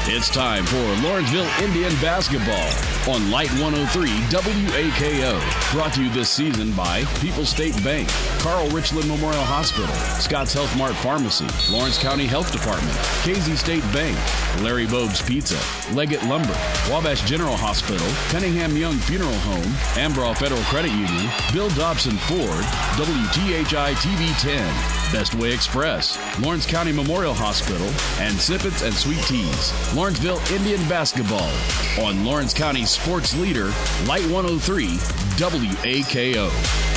It's time for Lawrenceville Indian basketball on Light 103 WAKO. Brought to you this season by People's State Bank, Carl Richland Memorial Hospital, Scott's Health Mart Pharmacy, Lawrence County Health Department, Casey State Bank, Larry Bogue's Pizza, Leggett Lumber, Wabash General Hospital, Cunningham Young Funeral Home, Ambrough Federal Credit Union, Bill Dobson Ford, WTHI TV 10, Best Way Express, Lawrence County Memorial Hospital, and Sippets and Sweet Teas. Lawrenceville Indian basketball on Lawrence County sports leader, Light 103 WAKO.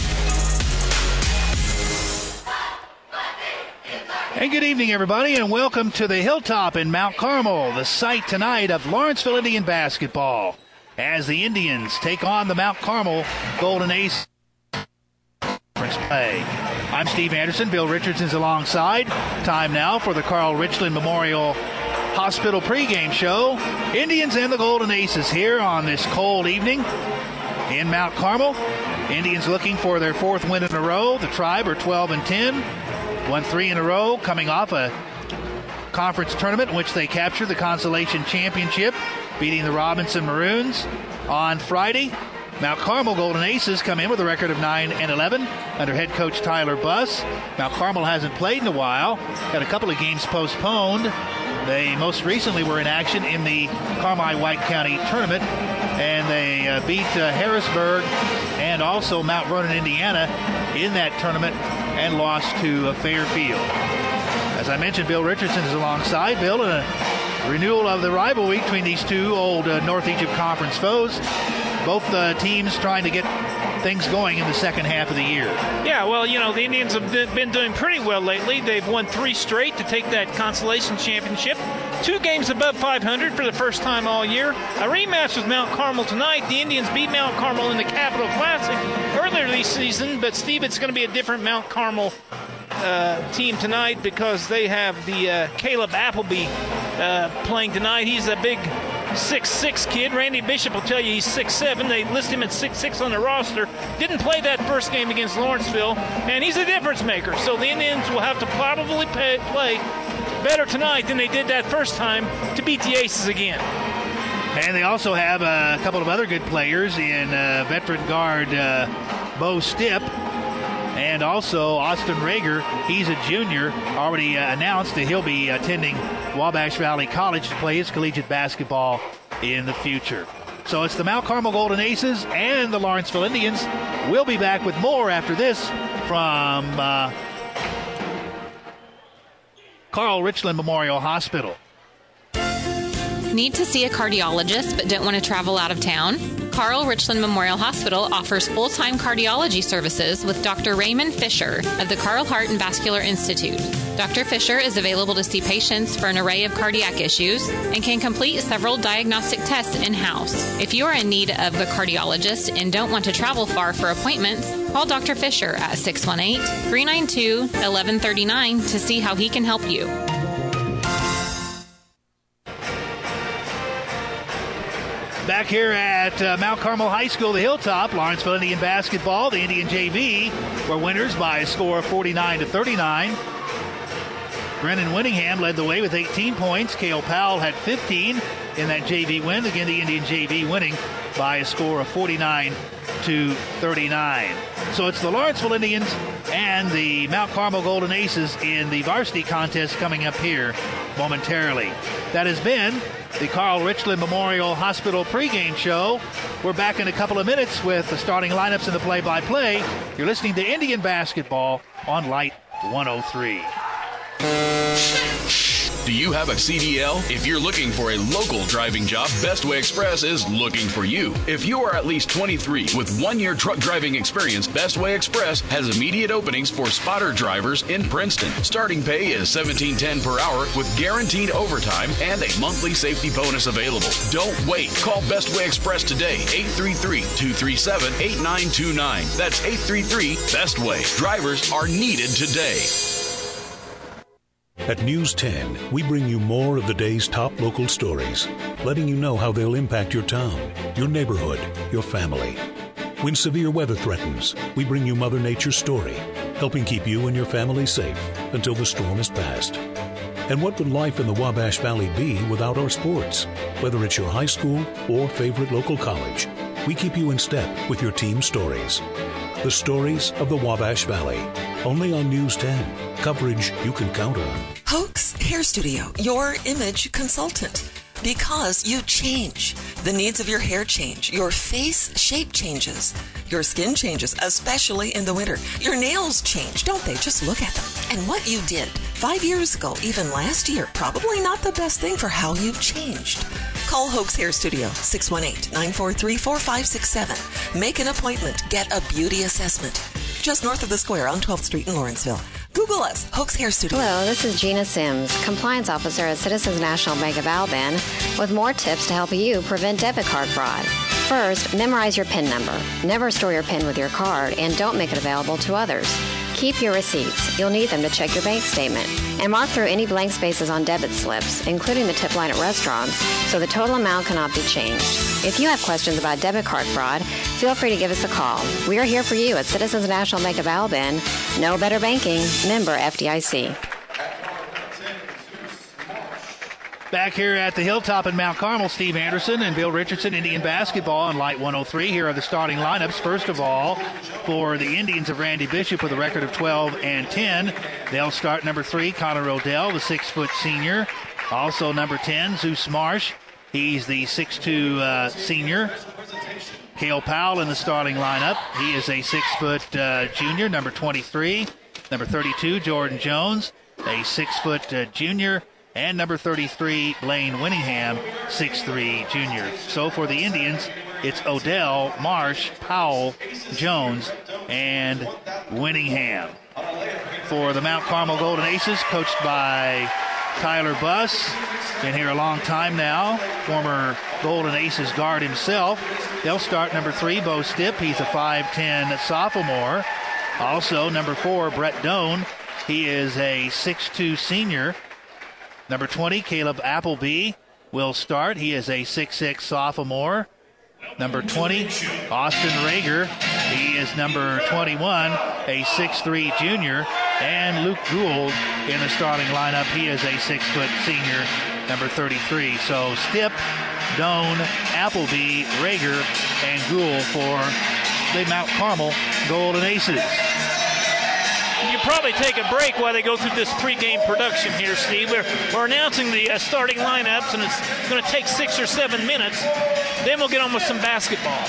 And good evening, everybody, and welcome to the Hilltop in Mount Carmel, the site tonight of Lawrenceville Indian basketball, as the Indians take on the Mount Carmel Golden Ace play. I'm Steve Anderson. Bill Richardson's alongside. Time now for the Carl Richland Memorial Hospital pregame show. Indians and the Golden Aces here on this cold evening in Mount Carmel. Indians looking for their fourth win in a row. The Tribe are 12-10. Won 3 in a row, coming off a conference tournament in which they captured the consolation championship, beating the Robinson Maroons on Friday. Mount Carmel Golden Aces come in with a record of 9-11 under head coach Tyler Buss. Mount Carmel hasn't played in a while, had a couple of games postponed. They most recently were in action in the Carmi-White County tournament, and they beat Harrisburg and also Mount Vernon, Indiana in that tournament and lost to Fairfield. As I mentioned, Bill Richardson is alongside. Bill, in a renewal of the rivalry between these two old North Egypt Conference foes. Both teams trying to get things going in the second half of the year. Yeah, well, you know, the Indians have been doing pretty well lately. They've won 3 straight to take that consolation championship. 2 games above 500 for the first time all year. A rematch with Mount Carmel tonight. The Indians beat Mount Carmel in the Capital Classic earlier this season, but, Steve, it's going to be a different Mount Carmel team tonight because they have the Caleb Appleby playing tonight. He's a big 6'6" kid. Randy Bishop will tell you he's 6'7". They list him at 6'6" on the roster. Didn't play that first game against Lawrenceville, and he's a difference maker. So the Indians will have to probably play better tonight than they did that first time to beat the Aces again. And they also have a couple of other good players in veteran guard Bo Stipp and also Austin Rager. He's a junior, already announced that he'll be attending Wabash Valley College to play his collegiate basketball in the future. So it's the Mount Carmel Golden Aces and the Lawrenceville Indians. We'll be back with more after this from Carl Richland Memorial Hospital. Need to see a cardiologist but don't want to travel out of town? Carl Richland Memorial Hospital offers full-time cardiology services with Dr. Raymond Fisher of the Carl Heart and Vascular Institute. Dr. Fisher is available to see patients for an array of cardiac issues and can complete several diagnostic tests in-house. If you are in need of a cardiologist and don't want to travel far for appointments, call Dr. Fisher at 618-392-1139 to see how he can help you. Back here at Mount Carmel High School, the Hilltop, Lawrenceville Indian basketball. The Indian JV were winners by a score of 49-39. Brennan Winningham led the way with 18 points. Cale Powell had 15 in that JV win. Again, the Indian JV winning by a score of 49-39. So it's the Lawrenceville Indians and the Mount Carmel Golden Aces in the varsity contest coming up here momentarily. That has been the Carl Richland Memorial Hospital pregame show. We're back in a couple of minutes with the starting lineups and the play-by-play. You're listening to Indian basketball on Light 103. Do you have a CDL? If you're looking for a local driving job, Best Way Express is looking for you. If you are at least 23 with 1 year truck driving experience, Best Way Express has immediate openings for spotter drivers in Princeton. Starting pay is $17.10 per hour with guaranteed overtime and a monthly safety bonus available. Don't wait. Call Best Way Express today, 833-237-8929. That's 833-BEST-WAY. Drivers are needed today. At News 10, we bring you more of the day's top local stories, letting you know how they'll impact your town, your neighborhood, your family. When severe weather threatens, we bring you Mother Nature's story, helping keep you and your family safe until the storm is past. And what would life in the Wabash Valley be without our sports? Whether it's your high school or favorite local college, we keep you in step with your team stories. The stories of the Wabash Valley. Only on News 10. Coverage you can count on. Hoax Hair Studio, your image consultant. Because you change. The needs of your hair change. Your face shape changes. Your skin changes, especially in the winter. Your nails change, don't they? Just look at them. And what you did 5 years ago, even last year, probably not the best thing for how you've changed. Call Hoax Hair Studio, 618-943-4567. Make an appointment. Get a beauty assessment. Just north of the square on 12th Street in Lawrenceville. Google us, Hoax Hair Studio. Hello, this is Gina Sims, Compliance Officer at Citizens National Bank of Alabama, with more tips to help you prevent debit card fraud. First, memorize your PIN number. Never store your PIN with your card, and don't make it available to others. Keep your receipts. You'll need them to check your bank statement. And mark through any blank spaces on debit slips, including the tip line at restaurants, so the total amount cannot be changed. If you have questions about debit card fraud, feel free to give us a call. We are here for you at Citizens National Bank of Alabama. No better banking. Member FDIC. Back here at the Hilltop in Mount Carmel, Steve Anderson and Bill Richardson, Indian basketball on Light 103. Here are the starting lineups. First of all, for the Indians of Randy Bishop with a record of 12-10. They'll start number 3, Connor Odell, the 6-foot senior. Also number 10, Zeus Marsh. He's the 6'2 senior. Cale Powell in the starting lineup. He is a 6-foot junior, number 23. Number 32, Jordan Jones, a 6-foot junior. And number 33, Blaine Winningham, 6'3 junior. So for the Indians, it's Odell, Marsh, Powell, Jones, and Winningham. For the Mount Carmel Golden Aces, coached by Tyler Buss, been here a long time now, former Golden Aces guard himself. They'll start number 3, Bo Stipp. He's a 5'10 sophomore. Also, number 4, Brett Doan. He is a 6'2 senior. Number 20, Caleb Appleby will start. He is a 6'6 sophomore. Number 20, Austin Rager. He is number 21, a 6'3 junior. And Luke Gould in the starting lineup. He is a 6-foot senior, number 33. So Stipp, Doan, Appleby, Rager, and Gould for the Mount Carmel Golden Aces. You probably take a break while they go through this pregame production here, Steve. We're announcing the starting lineups, and it's going to take 6 or 7 minutes. Then we'll get on with some basketball.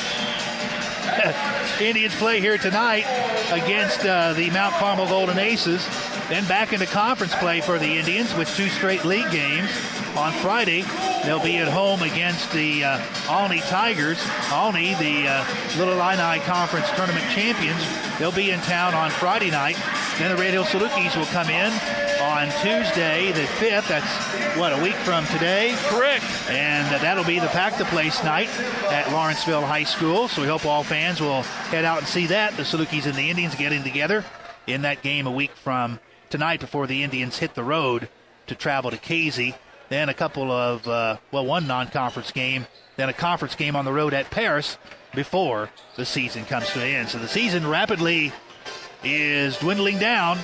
Indians play here tonight against the Mount Carmel Golden Aces. Then back into conference play for the Indians with 2 straight league games. On Friday, they'll be at home against the Alny Tigers. Alny, the Little Illini Conference Tournament champions, they'll be in town on Friday night. Then the Red Hill Salukis will come in on Tuesday the 5th. That's, a week from today? Correct. And that'll be the Pack the Place night at Lawrenceville High School. So we hope all fans will head out and see that. The Salukis and the Indians getting together in that game a week from tonight before the Indians hit the road to travel to Casey. Then a couple of, one non-conference game, then a conference game on the road at Paris before the season comes to an end. So the season rapidly is dwindling down.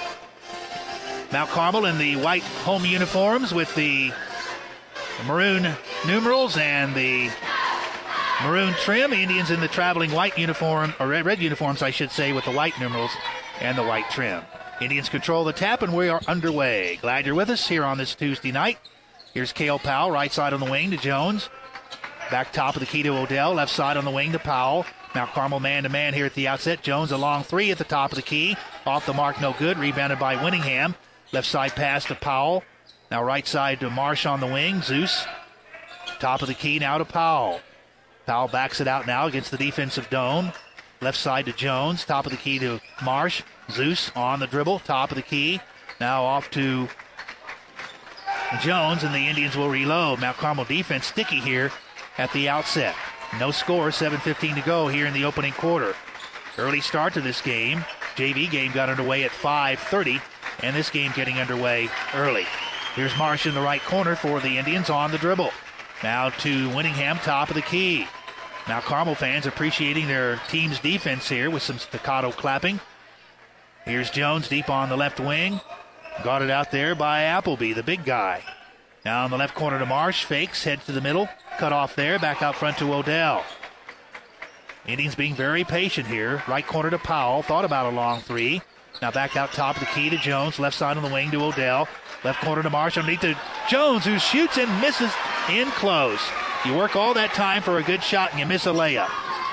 Mount Carmel in the white home uniforms with the maroon numerals and the maroon trim. Indians in the traveling white uniform, or red uniforms, I should say, with the white numerals and the white trim. Indians control the tap, and we are underway. Glad you're with us here on this Tuesday night. Here's Cale Powell, right side on the wing to Jones. Back top of the key to Odell, left side on the wing to Powell. Mount Carmel man-to-man here at the outset. Jones a long 3 at the top of the key. Off the mark, no good. Rebounded by Winningham. Left side pass to Powell. Now right side to Marsh on the wing. Zeus. Top of the key now to Powell. Powell backs it out now against the defensive Doan. Left side to Jones. Top of the key to Marsh. Zeus on the dribble. Top of the key. Now off to Jones, and the Indians will reload. Mount Carmel defense sticky here at the outset. No score, 7:15 to go here in the opening quarter. Early start to this game. JV game got underway at 5:30, and this game getting underway early. Here's Marsh in the right corner for the Indians on the dribble. Now to Winningham, top of the key. Now Carmel fans appreciating their team's defense here with some staccato clapping. Here's Jones deep on the left wing. Guarded out there by Appleby, the big guy. Now in the left corner to Marsh. Fakes, head to the middle. Cut off there. Back out front to Odell. Indians being very patient here. Right corner to Powell. Thought about a long three. Now back out top of the key to Jones. Left side on the wing to Odell. Left corner to Marsh. Underneath to Jones, who shoots and misses in close. You work all that time for a good shot and you miss a layup.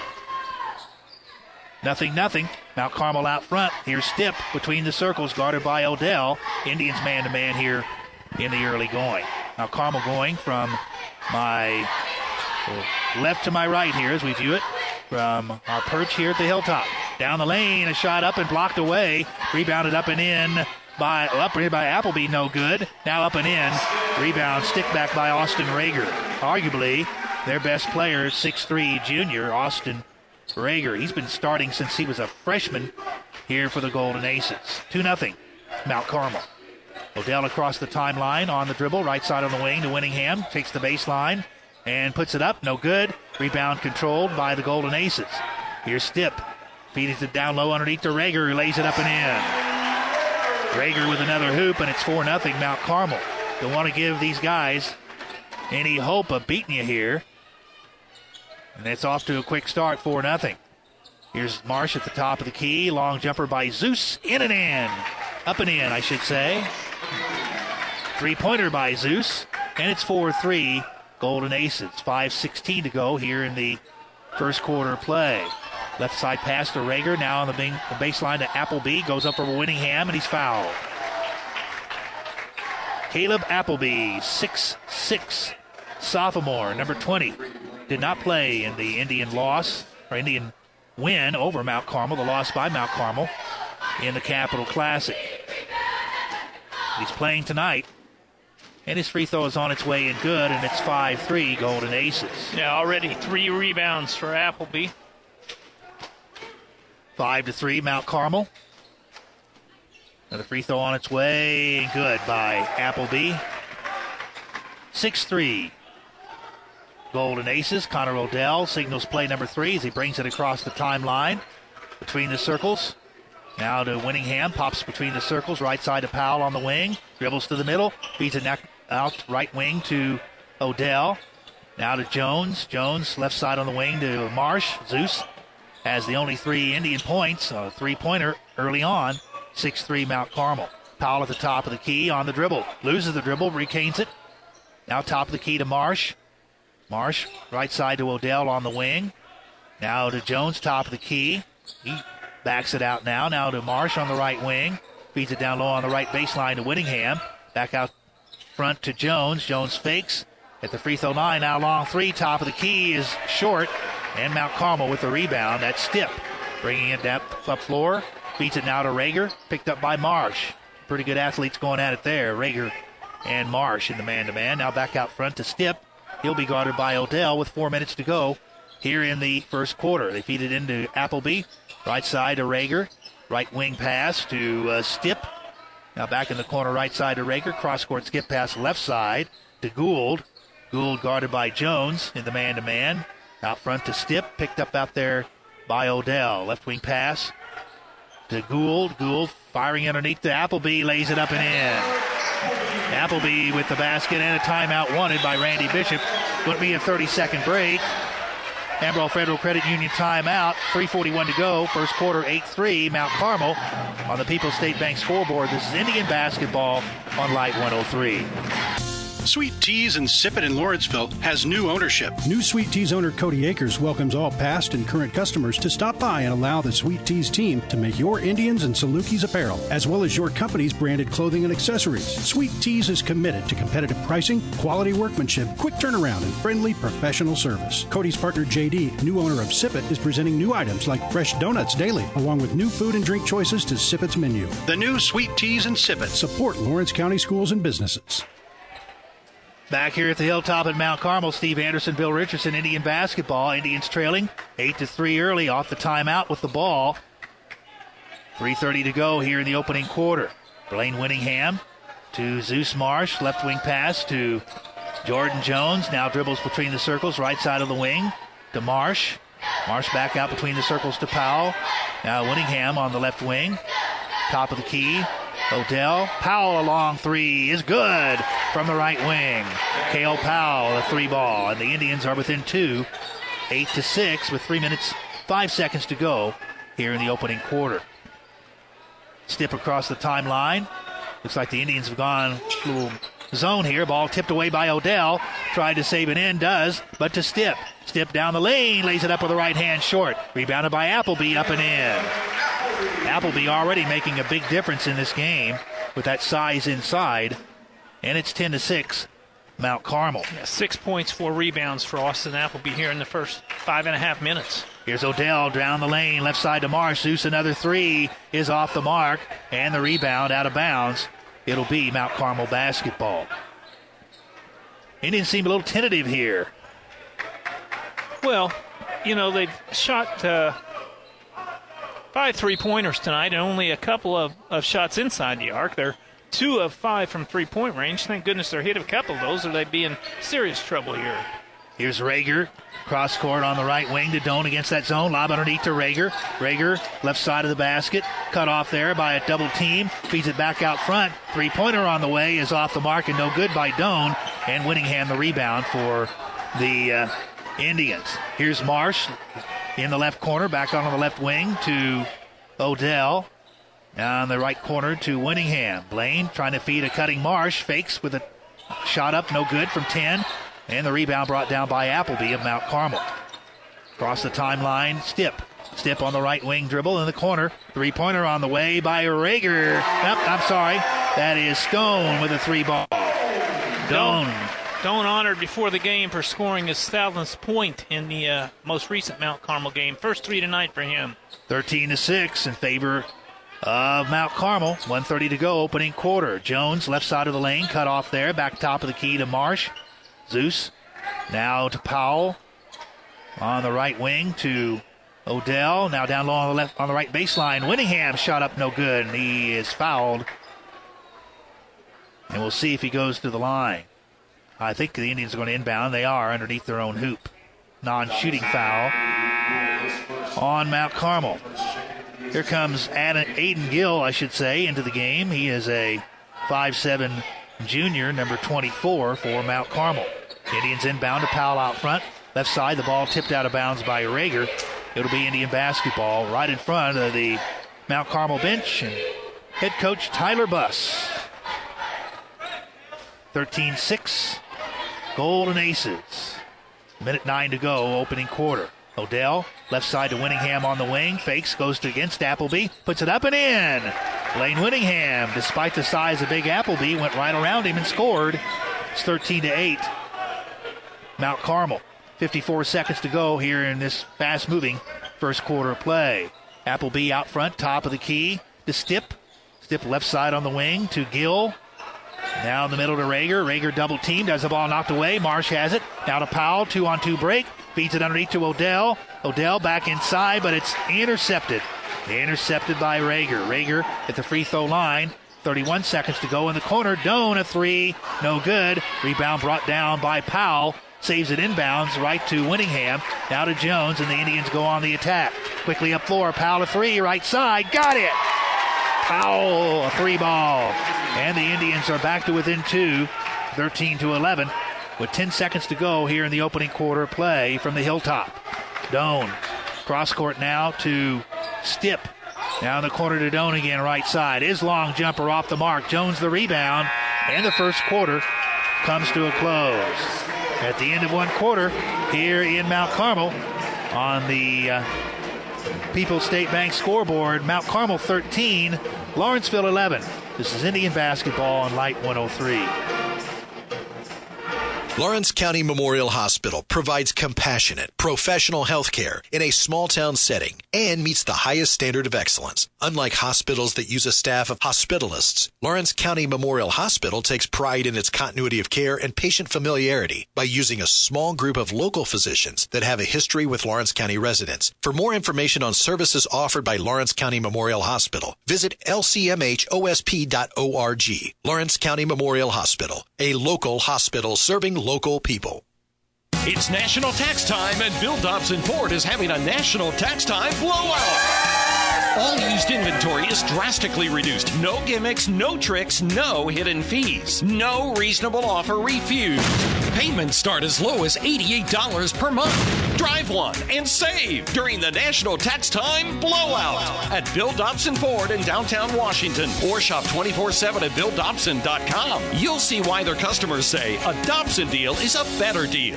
0-0. Mount Carmel out front. Here's Stipp between the circles, guarded by Odell. Indians man-to-man here in the early going. Now Carmel going from my left to my right here as we view it from our perch here at the hilltop. Down the lane, a shot up and blocked away. Rebounded up and in by Appleby, no good. Now up and in. Rebound, stick back by Austin Rager. Arguably their best player, 6'3" junior, Austin Rager. He's been starting since he was a freshman here for the Golden Aces. 2-0, Mount Carmel. Odell across the timeline on the dribble, right side on the wing to Winningham. Takes the baseline and puts it up. No good. Rebound controlled by the Golden Aces. Here's Stipp. Feeds it down low underneath to Rager, who lays it up and in. Rager with another hoop, and it's 4-0 Mount Carmel. Don't want to give these guys any hope of beating you here. And it's off to a quick start, 4-0. Here's Marsh at the top of the key. Long jumper by Zeus. In and in. Up and in, I should say. Three-pointer by Zeus. And it's 4-3 Golden Aces. 5:16 to go here in the first quarter play. Left side pass to Rager. Now on the baseline to Appleby. Goes up for Winningham, and he's fouled. Caleb Appleby, 6'6", sophomore, number 20. Did not play in the Indian win over Mount Carmel, the loss by Mount Carmel in the Capital Classic. He's playing tonight, and his free throw is on its way and good, and it's 5-3 Golden Aces. Yeah, already 3 rebounds for Appleby. 5-3 Mount Carmel. Another free throw on its way and good by Appleby. 6-3 Golden Aces. Connor Odell signals play number 3 as he brings it across the timeline between the circles. Now to Winningham, pops between the circles, right side to Powell on the wing, dribbles to the middle, feeds it out right wing to Odell. Now to Jones. Jones left side on the wing to Marsh. Zeus has the only 3 Indian points, a three-pointer early on. 6-3 Mount Carmel. Powell at the top of the key on the dribble. Loses the dribble, retains it. Now top of the key to Marsh. Marsh, right side to Odell on the wing. Now to Jones, top of the key. He backs it out now. Now to Marsh on the right wing. Feeds it down low on the right baseline to Winningham. Back out front to Jones. Jones fakes at the free throw line. Now long three. Top of the key is short. And Mount Carmel with the rebound. That's Stipp. Bringing it depth up floor. Feeds it now to Rager. Picked up by Marsh. Pretty good athletes going at it there. Rager and Marsh in the man-to-man. Now back out front to Stipp. He'll be guarded by Odell with 4 minutes to go here in the first quarter. They feed it into Appleby. Right side to Rager. Right wing pass to Stipp. Now back in the corner right side to Rager. Cross-court skip pass left side to Gould. Gould guarded by Jones in the man-to-man. Out front to Stipp. Picked up out there by Odell. Left wing pass to Gould. Gould firing underneath to Appleby. Lays it up and in. Appleby with the basket and a timeout wanted by Randy Bishop. Going to be a 30-second break. Amarillo Federal Credit Union timeout. 3:41 to go. First quarter, 8-3. Mount Carmel on the People's State Bank scoreboard. This is Indian basketball on Light 103. Sweet Teas and Sip It in Lawrenceville has new ownership. New Sweet Teas owner Cody Akers welcomes all past and current customers to stop by and allow the Sweet Teas team to make your Indians and Salukis apparel, as well as your company's branded clothing and accessories. Sweet Teas is committed to competitive pricing, quality workmanship, quick turnaround, and friendly professional service. Cody's partner JD, new owner of Sip It, is presenting new items like fresh donuts daily, along with new food and drink choices to Sip It's menu. The new Sweet Teas and Sip It. Support Lawrence County schools and businesses. Back here at the Hilltop at Mount Carmel, Steve Anderson, Bill Richardson, Indian basketball. Indians trailing 8-3 early off the timeout with the ball. 3:30 to go here in the opening quarter. Blaine Winningham to Zeus Marsh. Left wing pass to Jordan Jones. Now dribbles between the circles, right side of the wing to Marsh. Marsh back out between the circles to Powell. Now Winningham on the left wing. Top of the key Odell. Powell, a long three is good from the right wing. Cale Powell, a 3-ball, and the Indians are within 2, 8-6, with 3 minutes, 5 seconds to go here in the opening quarter. Stip across the timeline. Looks like the Indians have gone a little zone here. Ball tipped away by Odell. Tried to save it in, does, but to Stip. Stip down the lane, lays it up with the right hand short. Rebounded by Appleby, up and in. Appleby already making a big difference in this game with that size inside. And it's 10-6, Mount Carmel. 6 points, 4 rebounds for Austin Appleby here in the first 5.5 minutes. Here's Odell down the lane, left side to Marsh. Zeus, another three is off the mark, and the rebound out of bounds. It'll be Mount Carmel basketball. Indians seem a little tentative here. Well, they've shot 5 3-pointers tonight and only a couple of shots inside the arc. They're 2 of 5 from 3-point range. Thank goodness they're hit a couple of those, or they'd be in serious trouble here. Here's Rager. Cross court on the right wing to Doan against that zone. Lob underneath to Rager. Rager, left side of the basket. Cut off there by a double team. Feeds it back out front. 3-pointer on the way is off the mark and no good by Doan. And Whittingham the rebound for the Indians. Here's Marsh in the left corner. Back on the left wing to Odell. Down the right corner to Whittingham. Blaine trying to feed a cutting Marsh. Fakes with a shot up. No good from 10. And the rebound brought down by Appleby of Mount Carmel. Across the timeline, Stip. Stip on the right wing dribble in the corner. 3-pointer on the way by Rager. That is Stone with a 3-ball. Doan honored before the game for scoring his 1,000th point in the most recent Mount Carmel game. First 3 tonight for him. 13-6 in favor of Mount Carmel. 1:30 to go, opening quarter. Jones, left side of the lane, cut off there. Back top of the key to Marsh. Zeus now to Powell on the right wing to Odell. Now down low on the right baseline. Whittingham shot up no good, and he is fouled. And we'll see if he goes to the line. I think the Indians are going to inbound. They are underneath their own hoop. Non-shooting foul on Mount Carmel. Here comes Aiden Gill, into the game. He is a 5'7" junior, number 24 for Mount Carmel. Indians inbound to Powell out front. Left side, the ball tipped out of bounds by Rager. It'll be Indian basketball right in front of the Mount Carmel bench and head coach Tyler Buss. 13-6, Golden Aces. 1:09 to go, opening quarter. Odell, left side to Whittingham on the wing. Fakes, goes against Appleby. Puts it up and in. Lane Whittingham, despite the size of big Appleby, went right around him and scored. It's 13-8. Mount Carmel. 54 seconds to go here in this fast-moving first quarter play. Appleby out front, top of the key to Stip. Stip left side on the wing to Gill. Now in the middle to Rager. Rager double teamed, has the ball knocked away. Marsh has it. Now to Powell, 2-on-2 break. Feeds it underneath to Odell. Odell back inside, but it's intercepted. Intercepted by Rager. Rager at the free throw line. 31 seconds to go in the corner. Doan, a 3. No good. Rebound brought down by Powell. Saves it inbounds right to Whittingham. Now to Jones, and the Indians go on the attack. Quickly up floor. Powell a 3. Right side. Got it. Powell, a 3-ball. And the Indians are back to within 2. 13-11. With 10 seconds to go here in the opening quarter play from the Hilltop. Doan. Cross court now to Stip. Now in the corner to Doan again, right side. His long jumper off the mark. Jones the rebound. And the first quarter comes to a close. At the end of one quarter here in Mount Carmel on the People's State Bank scoreboard, Mount Carmel 13, Lawrenceville 11. This is Indian basketball on Light 103. Lawrence County Memorial Hospital provides compassionate, professional health care in a small-town setting and meets the highest standard of excellence. Unlike hospitals that use a staff of hospitalists, Lawrence County Memorial Hospital takes pride in its continuity of care and patient familiarity by using a small group of local physicians that have a history with Lawrence County residents. For more information on services offered by Lawrence County Memorial Hospital, visit lcmhosp.org. Lawrence County Memorial Hospital, a local hospital serving local people. It's national tax time, and Bill Dobson Ford is having a national tax time blowout. All used inventory is drastically reduced. No gimmicks, no tricks, no hidden fees. No reasonable offer refused. Payments start as low as $88 per month. Drive one and save during the National Tax Time Blowout at Bill Dobson Ford in downtown Washington, or shop 24/7 at BillDobson.com. You'll see why their customers say a Dobson deal is a better deal.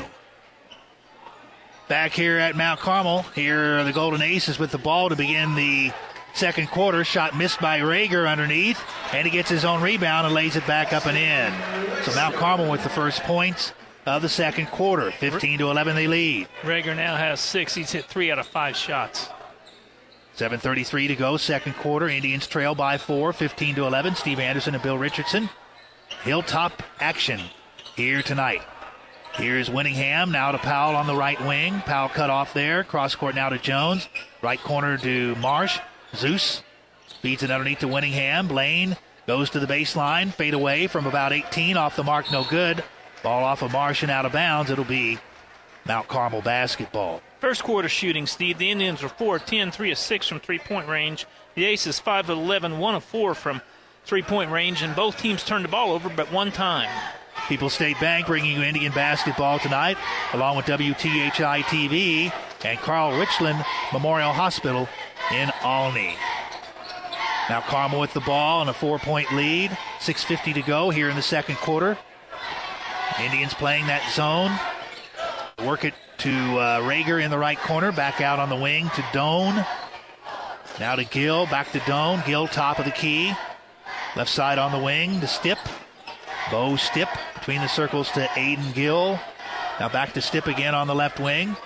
Back here at Mount Carmel, here are the Golden Aces with the ball to begin the second quarter. Shot missed by Rager underneath, and he gets his own rebound and lays it back up and in. So Mount Carmel with the first points of the second quarter. 15-11 they lead. Rager now has 6. He's hit 3 out of 5 shots. 7:33 to go, second quarter. Indians trail by 4, 15-11. Steve Anderson and Bill Richardson. Hilltop action here tonight. Here's Winningham, now to Powell on the right wing. Powell cut off there. Cross court now to Jones. Right corner to Marsh. Zeus feeds it underneath to Winningham. Blaine goes to the baseline. Fade away from about 18. Off the mark, no good. Ball off of Marsh and out of bounds. It'll be Mount Carmel basketball. First quarter shooting, Steve. The Indians were 4 of 10, 3 of 6 from three-point range. The Aces 5 of 11, 1 of 4 from three-point range. And both teams turned the ball over but one time. People's State Bank bringing you Indian basketball tonight, along with WTHI TV and Carl Richland Memorial Hospital in Olney. Now Carmel with the ball and a 4-point lead. 6:50 to go here in the second quarter. Indians playing that zone. Work it to Rager in the right corner. Back out on the wing to Doan. Now to Gill. Back to Doan. Gill top of the key. Left side on the wing to Stipp. Bo Stipp between the circles to Aiden Gill. Now back to Stipp again on the left wing.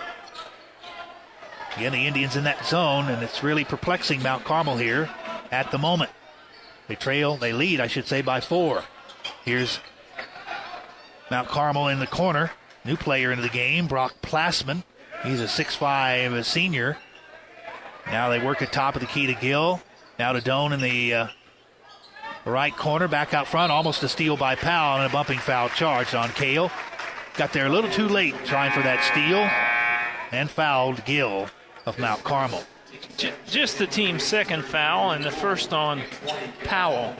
Again, the Indians in that zone, and it's really perplexing Mount Carmel here at the moment. They lead, I should say, by 4. Here's Mount Carmel in the corner. New player into the game, Brock Plassman. He's a 6'5" senior. Now they work at top of the key to Gill. Now to Doan in the right corner, back out front, almost a steal by Powell, and a bumping foul charged on Cale. Got there a little too late trying for that steal, and fouled Gill of Mount Carmel. Just the team's second foul, and the first on Powell.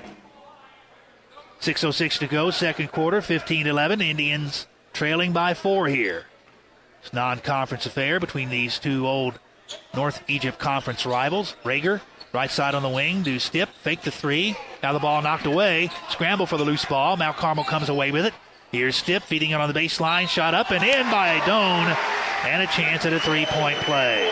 6:06 to go, second quarter, 15-11. Indians trailing by 4 here. It's a non-conference affair between these two old North Egypt Conference rivals. Rager, right side on the wing, do Stipp, fake the 3. Now the ball knocked away. Scramble for the loose ball. Mount Carmel comes away with it. Here's Stipp feeding it on the baseline. Shot up and in by Doan. And a chance at a 3-point play.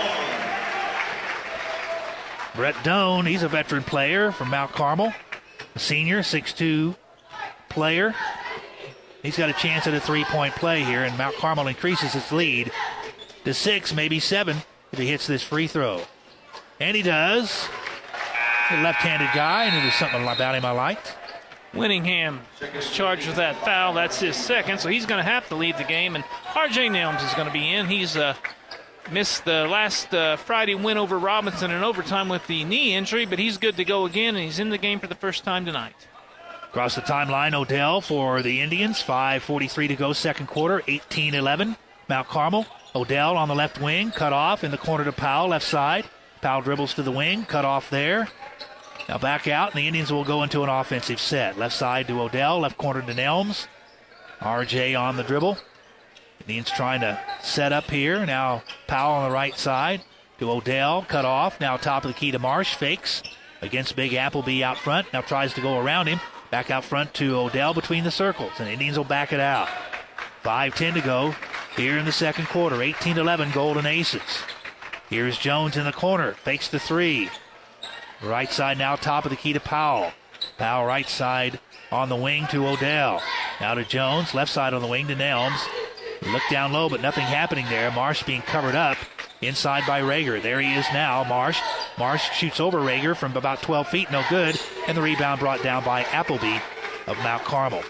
Brett Doan, he's a veteran player from Mount Carmel. A senior, 6'2" player. He's got a chance at a 3-point play here, and Mount Carmel increases its lead to 6, maybe 7, if he hits this free throw. And he does. A left-handed guy, and there's something about him I liked. Winningham is charged with that foul. That's his second, so he's going to have to leave the game. And R.J. Nelms is going to be in. He's missed the last Friday win over Robinson in overtime with the knee injury, but he's good to go again, and he's in the game for the first time tonight. Across the timeline, Odell for the Indians. 5:43 to go, second quarter, 18-11. Mount Carmel. Odell on the left wing, cut off in the corner to Powell, left side. Powell dribbles to the wing, cut off there. Now back out, and the Indians will go into an offensive set. Left side to Odell, left corner to Nelms. RJ on the dribble. Indians trying to set up here. Now Powell on the right side to Odell, cut off. Now top of the key to Marsh, fakes against Big Appleby out front. Now tries to go around him. Back out front to Odell between the circles, and Indians will back it out. 5:10 to go here in the second quarter. 18-11 Golden Aces. Here's Jones in the corner. Fakes the 3. Right side now, top of the key to Powell. Powell right side on the wing to Odell. Now to Jones, left side on the wing to Nelms. Look down low, but nothing happening there. Marsh being covered up inside by Rager. There he is now, Marsh. Marsh shoots over Rager from about 12 feet, no good. And the rebound brought down by Appleby of Mount Carmel.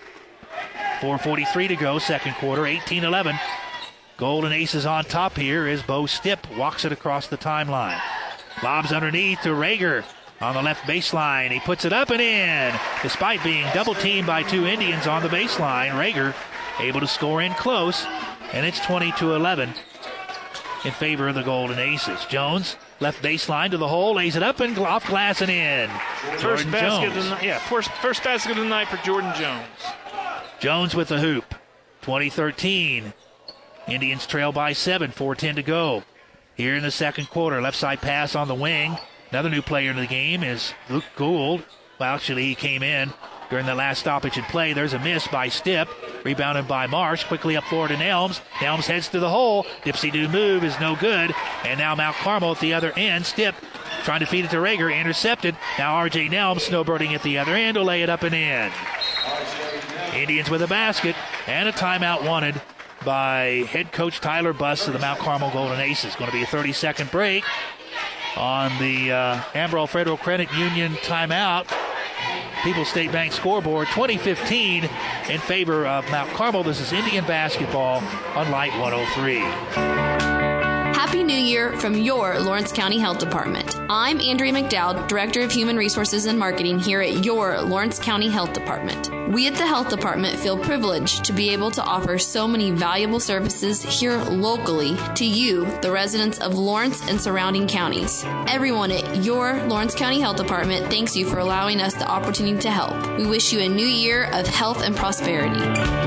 4:43 to go, second quarter, 18-11. Golden Aces on top here as Bo Stipp walks it across the timeline. Lobs underneath to Rager on the left baseline. He puts it up and in. Despite being double-teamed by 2 Indians on the baseline, Rager able to score in close, and it's 20-11 in favor of the Golden Aces. Jones Left baseline to the hole, lays it up and off glass and in. First basket Jones. Of the night for Jordan Jones. Jones with the hoop. 2013. Indians trail by 7, 4:10 to go. Here in the second quarter, left side pass on the wing. Another new player in the game is Luke Gould. Well, actually, he came in during the last stoppage in play. There's a miss by Stipp. Rebounded by Marsh. Quickly up floor to Nelms. Nelms heads to the hole. Dipsy-do move is no good. And now Mount Carmel at the other end. Stipp trying to feed it to Rager. Intercepted. Now R.J. Nelms snowbirding at the other end will lay it up and in. Indians with a basket and a timeout wanted by head coach Tyler Buss of the Mount Carmel Golden Aces. Going to be a 30-second break on the Amarillo Federal Credit Union timeout. People's State Bank scoreboard, 2015 in favor of Mount Carmel. This is Indian basketball on Light 103. Happy New Year from your Lawrence County Health Department. I'm Andrea McDowd, Director of Human Resources and Marketing here at your Lawrence County Health Department. We at the Health Department feel privileged to be able to offer so many valuable services here locally to you, the residents of Lawrence and surrounding counties. Everyone at your Lawrence County Health Department thanks you for allowing us the opportunity to help. We wish you a new year of health and prosperity.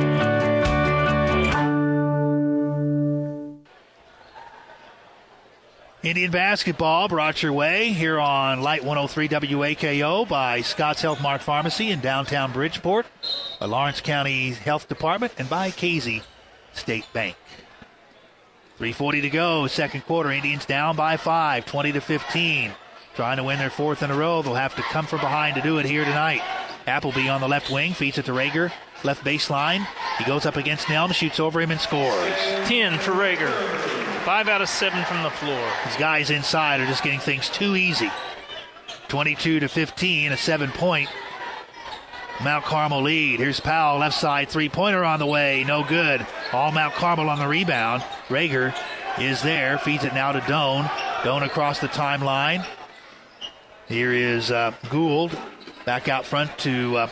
Indian basketball brought your way here on Light 103 WAKO by Scott's Health Mart Pharmacy in downtown Bridgeport, by Lawrence County Health Department, and by Casey State Bank. 3:40 to go, second quarter. Indians down by 5, 20-15. Trying to win their fourth in a row. They'll have to come from behind to do it here tonight. Appleby on the left wing, feeds it to Rager. Left baseline. He goes up against Nelm, shoots over him and scores. 10 for Rager. 5 out of 7 from the floor. These guys inside are just getting things too easy. 22-15, a 7-point Mount Carmel lead. Here's Powell, left side, three-pointer on the way. No good. All Mount Carmel on the rebound. Rager is there, feeds it now to Doan. Doan across the timeline. Here is Gould. Back out front to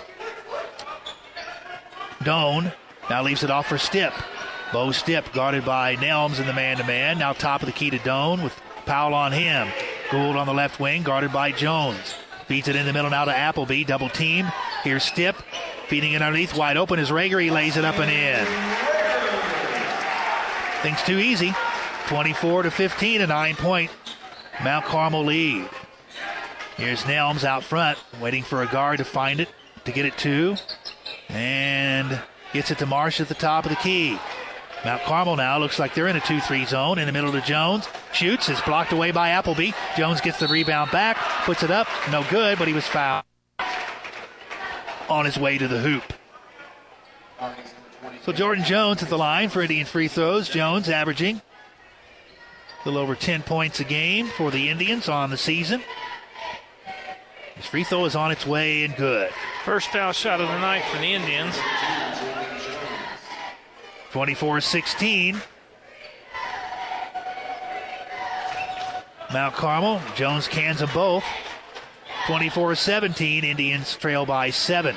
Doan. Now leaves it off for Stipp. Bo Stipp guarded by Nelms in the man-to-man. Now top of the key to Doan with Powell on him. Gould on the left wing, guarded by Jones. Feeds it in the middle now to Appleby. Double team. Here's Stipp. Feeding it underneath. Wide open is Rager. He lays it up and in. Things too easy. 24-15, a 9-point Mount Carmel lead. Here's Nelms out front, waiting for a guard to find it, to get it to. And gets it to Marsh at the top of the key. Mount Carmel now looks like they're in a 2-3 zone. In the middle to Jones. Shoots. Is blocked away by Appleby. Jones gets the rebound back. Puts it up. No good, but he was fouled on his way to the hoop. So Jordan Jones at the line for Indian free throws. Jones averaging a little over 10 points a game for the Indians on the season. His free throw is on its way and good. First foul shot of the night for the Indians. 24-16. Mount Carmel. Jones cans them both. 24-17. Indians trail by 7.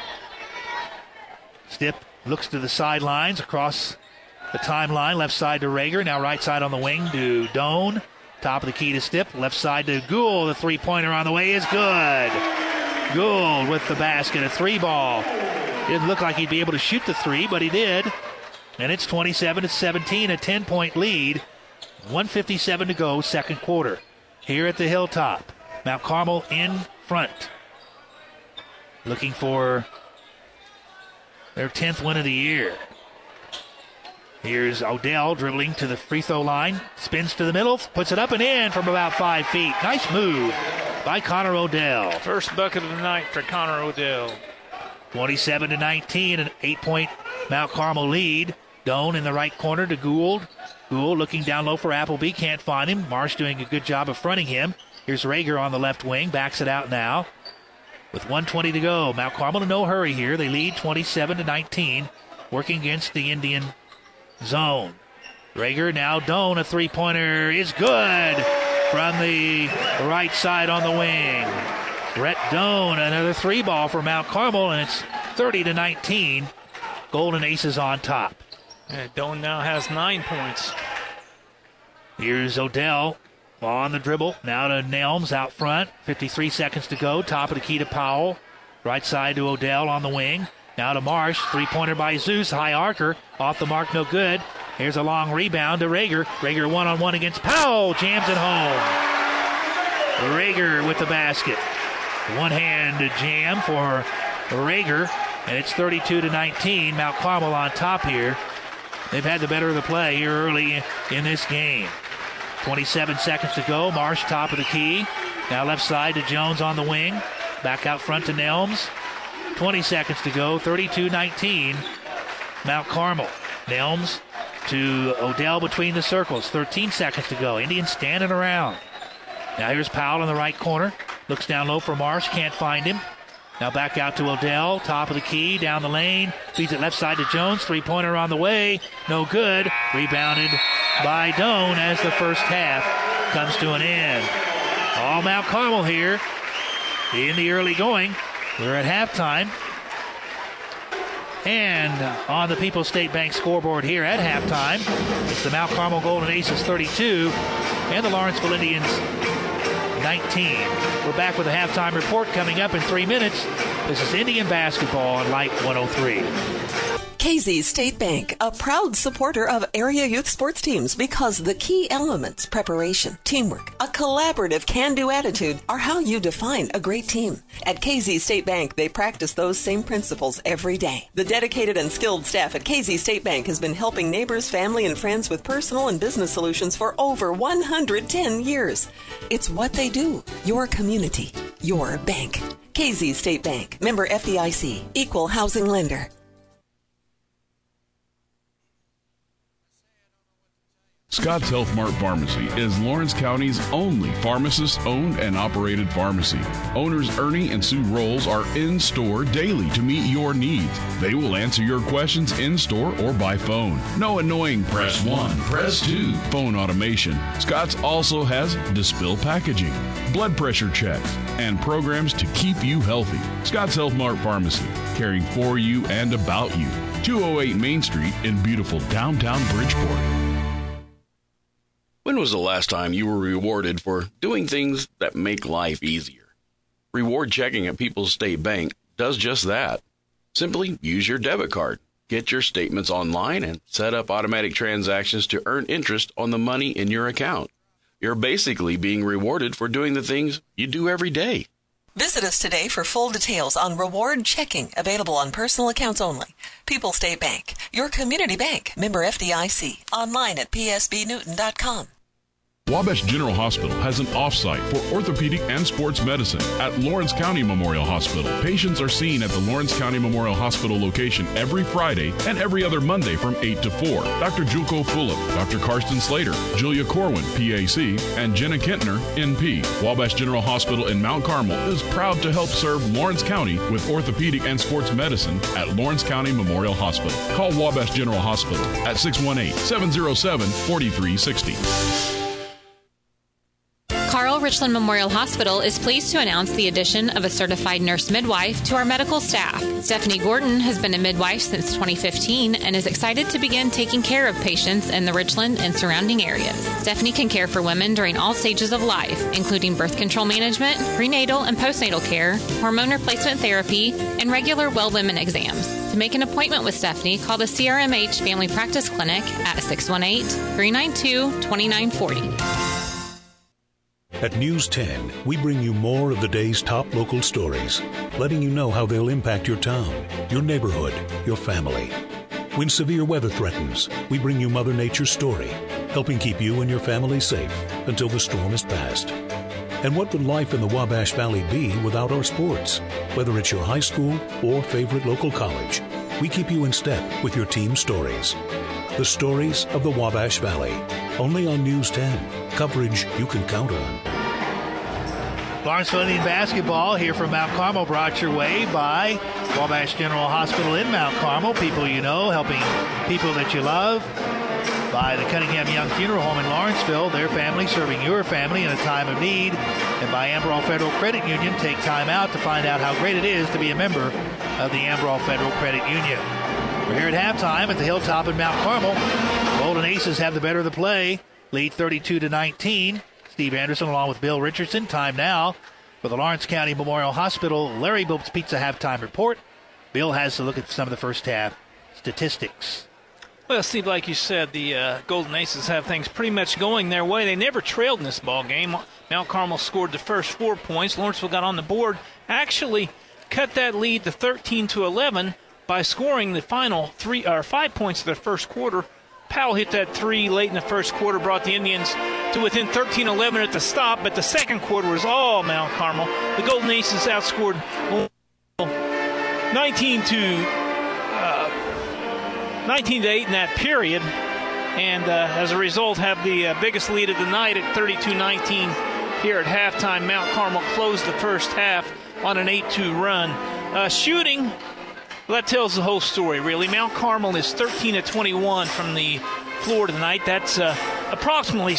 Stipp looks to the sidelines across the timeline. Left side to Rager. Now right side on the wing to Doan. Top of the key to Stipp. Left side to Gould. The three-pointer on the way is good. Gould with the basket. A three ball. Didn't look like he'd be able to shoot the three, but he did. And it's 27-17, a 10-point lead. 1:57 to go, second quarter. Here at the Hilltop. Mount Carmel in front. Looking for their 10th win of the year. Here's Odell dribbling to the free throw line. Spins to the middle, puts it up and in from about 5 feet. Nice move by Connor Odell. First bucket of the night for Connor Odell. 27-19, an 8-point Mount Carmel lead. Doan in the right corner to Gould. Gould looking down low for Appleby. Can't find him. Marsh doing a good job of fronting him. Here's Rager on the left wing. Backs it out now. With 1:20 to go. Mount Carmel in no hurry here. They lead 27-19. Working against the Indian zone. Rager now Doan. A three-pointer is good from the right side on the wing. Brett Doan, another three ball for Mount Carmel, and it's 30-19. Golden Aces on top. Yeah, Doan now has 9 points. Here's Odell On the dribble, now to Nelms out front. 53 seconds to go. Top of the key to Powell. Right side to Odell on the wing. Now to Marsh. Three-pointer by Zeus. High arcer. Off the mark, no good. Here's a long rebound to Rager. Rager one-on-one against Powell. Jams it home. Rager with the basket. One-hand jam for Rager. And it's 32-19. Mount Carmel on top here. They've had the better of the play here early in this game. 27 seconds to go. Marsh top of the key. Now left side to Jones on the wing. Back out front to Nelms. 20 seconds to go. 32-19. Mount Carmel. Nelms to Odell between the circles. 13 seconds to go. Indians standing around. Now here's Powell in the right corner. Looks down low for Marsh. Can't find him. Now back out to Odell. Top of the key. Down the lane. Feeds it left side to Jones. Three-pointer on the way. No good. Rebounded by Doan as the first half comes to an end. All Mount Carmel here in the early going. We're at halftime. And on the People's State Bank scoreboard here at halftime, it's the Mount Carmel Golden Aces 32 and the Lawrenceville Indians 19. We're back with a halftime report coming up in 3 minutes. This is Indian basketball on Light 103. KZ State Bank, a proud supporter of area youth sports teams because the key elements, preparation, teamwork, a collaborative can-do attitude are how you define a great team. At KZ State Bank, they practice those same principles every day. The dedicated and skilled staff at KZ State Bank has been helping neighbors, family, and friends with personal and business solutions for over 110 years. It's what they do. Your community, your bank. KZ State Bank, member FDIC, equal housing lender. Scott's Health Mart Pharmacy is Lawrence County's only pharmacist-owned and operated pharmacy. Owners Ernie and Sue Rolls are in-store daily to meet your needs. They will answer your questions in-store or by phone. No annoying press 1, press 2 phone automation. Scott's also has dispill packaging, blood pressure checks, and programs to keep you healthy. Scott's Health Mart Pharmacy, caring for you and about you. 208 Main Street in beautiful downtown Bridgeport. When was the last time you were rewarded for doing things that make life easier? Reward checking at People's State Bank does just that. Simply use your debit card, get your statements online, and set up automatic transactions to earn interest on the money in your account. You're basically being rewarded for doing the things you do every day. Visit us today for full details on reward checking, available on personal accounts only. People's State Bank, your community bank, member FDIC, online at psbnewton.com. Wabash General Hospital has an off-site for orthopedic and sports medicine at Lawrence County Memorial Hospital. Patients are seen at the Lawrence County Memorial Hospital location every Friday and every other Monday from 8 to 4. Dr. Julko Fulop, Dr. Karsten Slater, Julia Corwin, PAC, and Jenna Kentner, NP. Wabash General Hospital in Mount Carmel is proud to help serve Lawrence County with orthopedic and sports medicine at Lawrence County Memorial Hospital. Call Wabash General Hospital at 618-707-4360. Carl Richland Memorial Hospital is pleased to announce the addition of a certified nurse midwife to our medical staff. Stephanie Gordon has been a midwife since 2015 and is excited to begin taking care of patients in the Richland and surrounding areas. Stephanie can care for women during all stages of life, including birth control management, prenatal and postnatal care, hormone replacement therapy, and regular well women exams. To make an appointment with Stephanie, call the CRMH Family Practice Clinic at 618-392-2940. At News 10, we bring you more of the day's top local stories, letting you know how they'll impact your town, your neighborhood, your family. When severe weather threatens, we bring you Mother Nature's story, helping keep you and your family safe until the storm is past. And what would life in the Wabash Valley be without our sports? Whether it's your high school or favorite local college, we keep you in step with your team stories. The stories of the Wabash Valley, only on News 10. Coverage you can count on. Lawrenceville Indian basketball here from Mount Carmel, brought your way by Wabash General Hospital in Mount Carmel. People you know, helping people that you love. By the Cunningham Young Funeral Home in Lawrenceville, their family serving your family in a time of need. And by Amberall Federal Credit Union, take time out to find out how great it is to be a member of the Amberall Federal Credit Union. We're here at halftime at the Hilltop in Mount Carmel. Golden Aces have the better of the play. Lead 32-19. Steve Anderson along with Bill Richardson. Time now for the Lawrence County Memorial Hospital Larry Bob's Pizza halftime report. Bill has to look at some of the first half statistics. Well, Steve, like you said, the Golden Aces have things pretty much going their way. They never trailed in this ball game. Mount Carmel scored the first 4 points. Lawrenceville got on the board, actually cut that lead to 13-11 by scoring the final 5 points of the first quarter. Powell hit that three late in the first quarter, brought the Indians to within 13-11 at the stop, but the second quarter was all Mount Carmel. The Golden Aces outscored 19-8 in that period, and as a result have the biggest lead of the night at 32-19 here at halftime. Mount Carmel closed the first half on an 8-2 run. Shooting, well, that tells the whole story, really. Mount Carmel is 13-21 from the floor tonight. That's approximately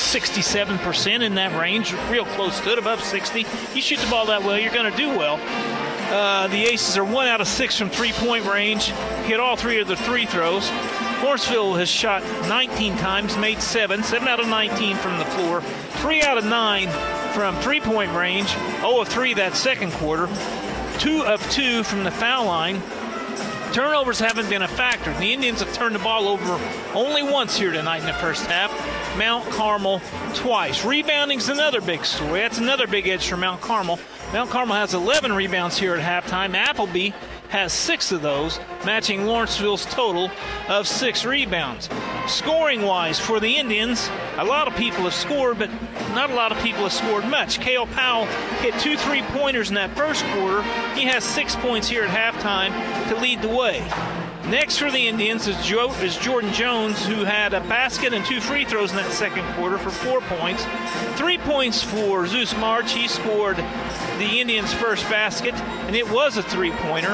67% in that range, real close to it, above 60. You shoot the ball that well, you're going to do well. The Aces are 1 out of 6 from three-point range, hit all 3 of the free throws. Lawrenceville has shot 19 times, made 7 out of 19 from the floor, 3 out of 9 from three-point range, 0 of 3 that second quarter, 2 of 2 from the foul line. Turnovers haven't been a factor. The Indians have turned the ball over only once here tonight in the first half. Mount Carmel twice. Rebounding's another big story. That's another big edge for Mount Carmel. Mount Carmel has 11 rebounds here at halftime. Appleby has 6 of those, matching Lawrenceville's total of 6 rebounds. Scoring-wise for the Indians, a lot of people have scored, but not a lot of people have scored much. Cale Powell hit 2 3-pointers in that first quarter. He has 6 points here at halftime to lead the way. Next for the Indians is Jordan Jones, who had a basket and 2 free throws in that second quarter for 4 points. 3 points for Zeus March. He scored the Indians' first basket, and it was a 3-pointer.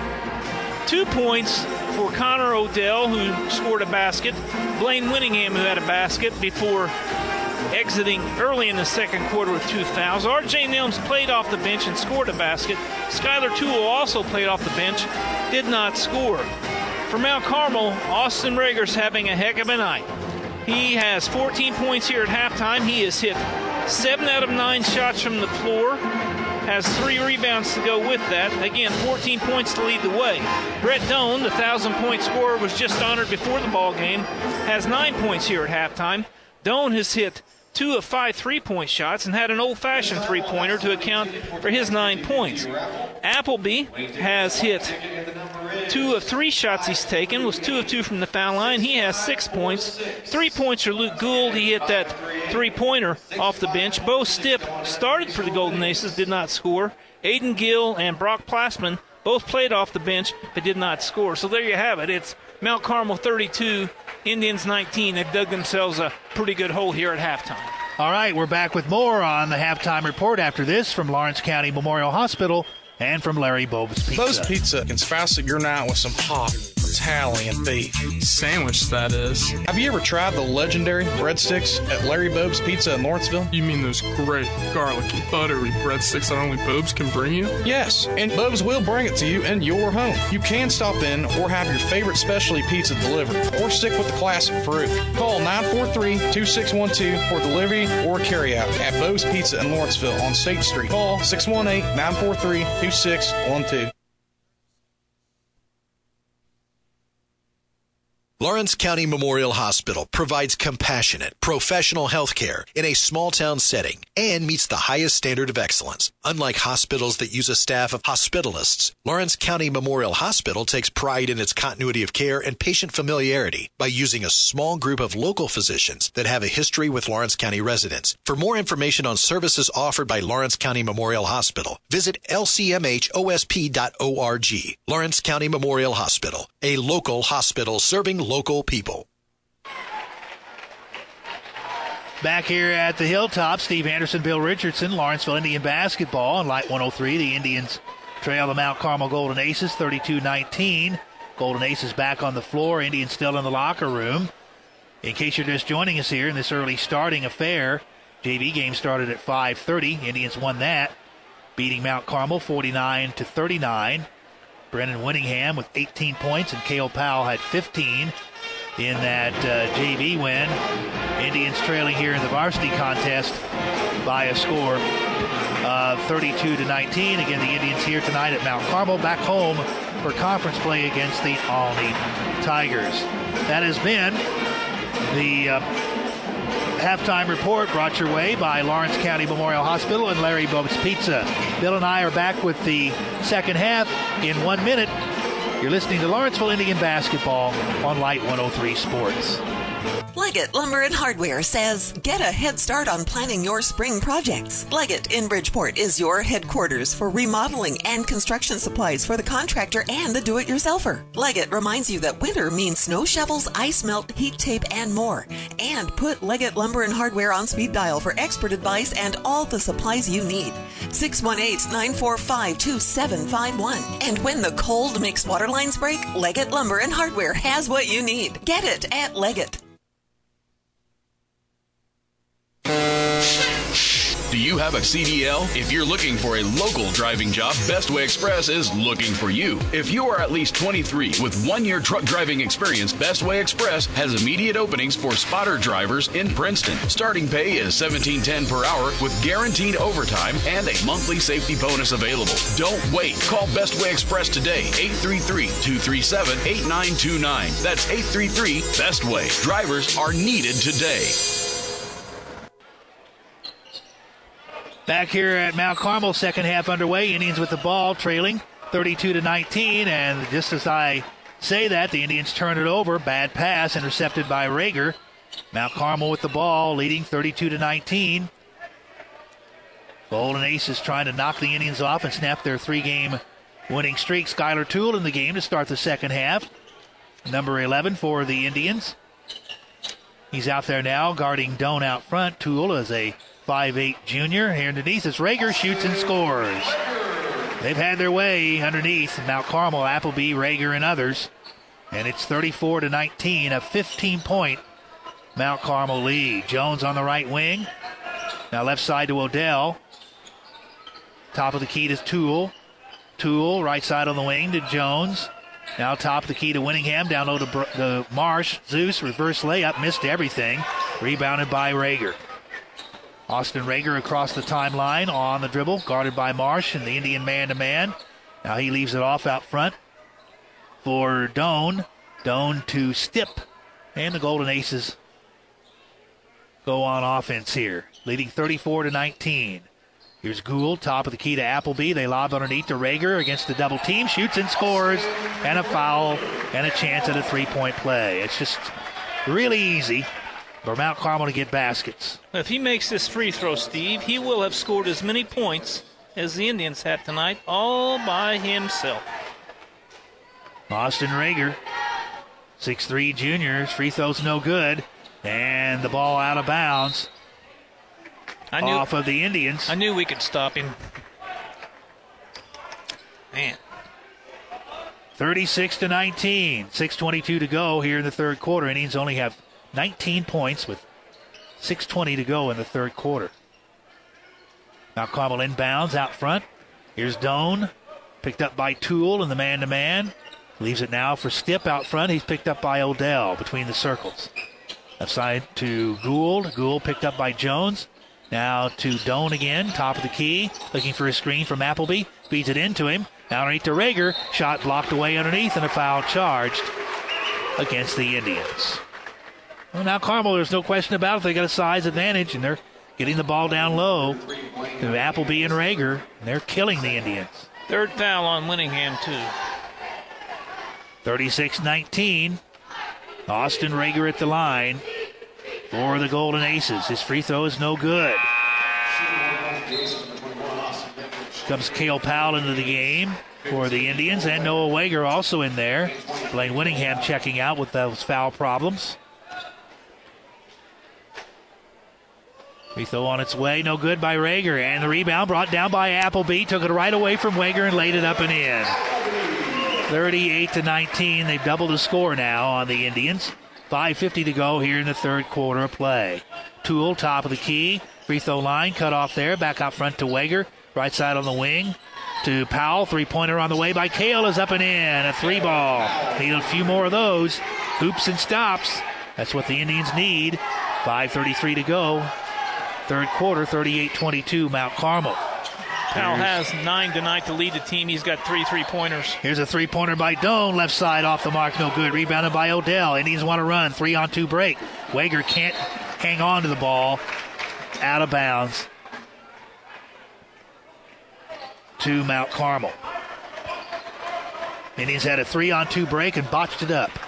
2 points for Connor Odell, who scored a basket. Blaine Winningham, who had a basket before exiting early in the second quarter with 2 fouls. R.J. Nelms played off the bench and scored a basket. Skylar Toole also played off the bench, did not score. For Mount Carmel, Austin Rager's having a heck of a night. He has 14 points here at halftime. He has hit 7 out of 9 shots from the floor, has 3 rebounds to go with that. Again, 14 points to lead the way. Brett Doan, the 1,000-point scorer, was just honored before the ball game, has 9 points here at halftime. Doan has hit 2 of 5 3-point shots and had an old-fashioned 3-pointer to account for his 9 points. Appleby has hit 2 of 3 shots he's taken, was 2 of 2 from the foul line. He has 6 points. 3 points for Luke Gould. He hit that 3-pointer off the bench. Bo Stipp started for the Golden Aces, did not score. Aiden Gill and Brock Plassman both played off the bench but did not score. So there you have it. It's Mount Carmel 32, Indians 19. They've dug themselves a pretty good hole here at halftime. All right, we're back with more on the halftime report after this from Lawrence County Memorial Hospital and from Larry Bob's Pizza. Bob's Pizza can spice up your night with some hot Italian beef. Sandwich, that is. Have you ever tried the legendary breadsticks at Larry Bob's Pizza in Lawrenceville? You mean those great garlicky, buttery breadsticks that only Bob's can bring you? Yes, and Bob's will bring it to you in your home. You can stop in or have your favorite specialty pizza delivered, or stick with the classic fruit. Call 943-2612 for delivery or carryout at Bob's Pizza in Lawrenceville on State Street. Call 618-943-2612. Lawrence County Memorial Hospital provides compassionate, professional health care in a small-town setting and meets the highest standard of excellence. Unlike hospitals that use a staff of hospitalists, Lawrence County Memorial Hospital takes pride in its continuity of care and patient familiarity by using a small group of local physicians that have a history with Lawrence County residents. For more information on services offered by Lawrence County Memorial Hospital, visit lcmhosp.org. Lawrence County Memorial Hospital, a local hospital serving local people. Back here at the Hilltop, Steve Anderson, Bill Richardson, Lawrenceville Indian basketball on Light 103. The Indians trail the Mount Carmel Golden Aces 32-19. Golden Aces back on the floor. Indians still in the locker room. In case you're just joining us here in this early starting affair, JV game started at 5:30. Indians won that, beating Mount Carmel 49-39. Brennan Winningham with 18 points, and Cale Powell had 15 in that JV win. Indians trailing here in the varsity contest by a score of 32-19. Again, the Indians here tonight at Mount Carmel, back home for conference play against the Alney Tigers. That has been the halftime report brought your way by Lawrence County Memorial Hospital and Larry Boats Pizza. Bill and I are back with the second half in 1 minute. You're listening to Lawrenceville Indian Basketball on Light 103 Sports. Leggett Lumber and Hardware says, get a head start on planning your spring projects. Leggett in Bridgeport is your headquarters for remodeling and construction supplies for the contractor and the do-it-yourselfer. Leggett reminds you that winter means snow shovels, ice melt, heat tape, and more. And put Leggett Lumber and Hardware on speed dial for expert advice and all the supplies you need. 618-945-2751. And when the cold makes water lines break, Leggett Lumber and Hardware has what you need. Get it at Leggett. Do you have a CDL? If you're looking for a local driving job, Bestway Express is looking for you. If you are at least 23 with 1 year truck driving experience, Bestway Express has immediate openings for spotter drivers in Princeton. Starting pay is $17.10 per hour with guaranteed overtime and a monthly safety bonus available. Don't wait. Call Bestway Express today, 833-237-8929. That's 833-BESTWAY. Drivers are needed today. Back here at Mount Carmel, second half underway. Indians with the ball, trailing 32-19. And just as I say that, the Indians turn it over. Bad pass, intercepted by Rager. Mount Carmel with the ball, leading 32-19. Golden Aces trying to knock the Indians off and snap their 3-game winning streak. Skylar Toole in the game to start the second half. Number 11 for the Indians. He's out there now guarding Doan out front. Toole is a 5'8 junior. Here underneath is Rager, shoots and scores. They've had their way underneath. Mount Carmel, Appleby, Rager, and others. And it's 34-19, a 15-point Mount Carmel lead. Jones on the right wing. Now left side to Odell. Top of the key to Toole. Toole, right side on the wing to Jones. Now top of the key to Winningham. Down low to Marsh. Zeus, reverse layup, missed everything. Rebounded by Rager. Austin Rager across the timeline on the dribble, guarded by Marsh and the Indian man-to-man. Now he leaves it off out front for Doan. Doan to Stipp. And the Golden Aces go on offense here, leading 34-19. Here's Gould, top of the key to Appleby. They lob underneath to Rager against the double team. Shoots and scores, and a foul, and a chance at a three-point play. It's just really easy for Mount Carmel to get baskets. If he makes this free throw, Steve, he will have scored as many points as the Indians had tonight, all by himself. Austin Rager, 6'3 junior. Free throw's no good. And the ball out of bounds off of the Indians. I knew we could stop him. Man. 36-19. 6:22 to go here in the third quarter. Indians only have 19 points with 6:20 to go in the third quarter. Mount Carmel inbounds out front. Here's Doan, picked up by Toole in the man-to-man. Leaves it now for Stipp out front. He's picked up by Odell between the circles. Left side to Gould. Gould picked up by Jones. Now to Doan again, top of the key. Looking for a screen from Appleby. Feeds it into him. Now underneath to Rager. Shot blocked away underneath and a foul charged against the Indians. Well, now Carmel, there's no question about it. They got a size advantage, and they're getting the ball down low to Appleby and Rager, and they're killing the Indians. Third foul on Winningham, too. 36-19. Austin Rager at the line for the Golden Aces. His free throw is no good. Comes Cale Powell into the game for the Indians, and Noah Wager also in there. Blaine Winningham checking out with those foul problems. Free throw on its way, no good by Rager. And the rebound brought down by Appleby. Took it right away from Wager and laid it up and in. 38-19. They've doubled the score now on the Indians. 5:50 to go here in the third quarter of play. Toole, top of the key. Free throw line, cut off there. Back out front to Wager. Right side on the wing to Powell. Three-pointer on the way by Cale is up and in. A three ball. Need a few more of those hoops and stops. That's what the Indians need. 5:33 to go. Third quarter, 38-22, Mount Carmel. Powell has 9 tonight to lead the team. He's got 3 3-pointers. Here's a three-pointer by Doan. Left side off the mark, no good. Rebounded by Odell. Indians want to run. 3-on-2 break. Wager can't hang on to the ball. Out of bounds to Mount Carmel. Indians had a 3-on-2 break and botched it up.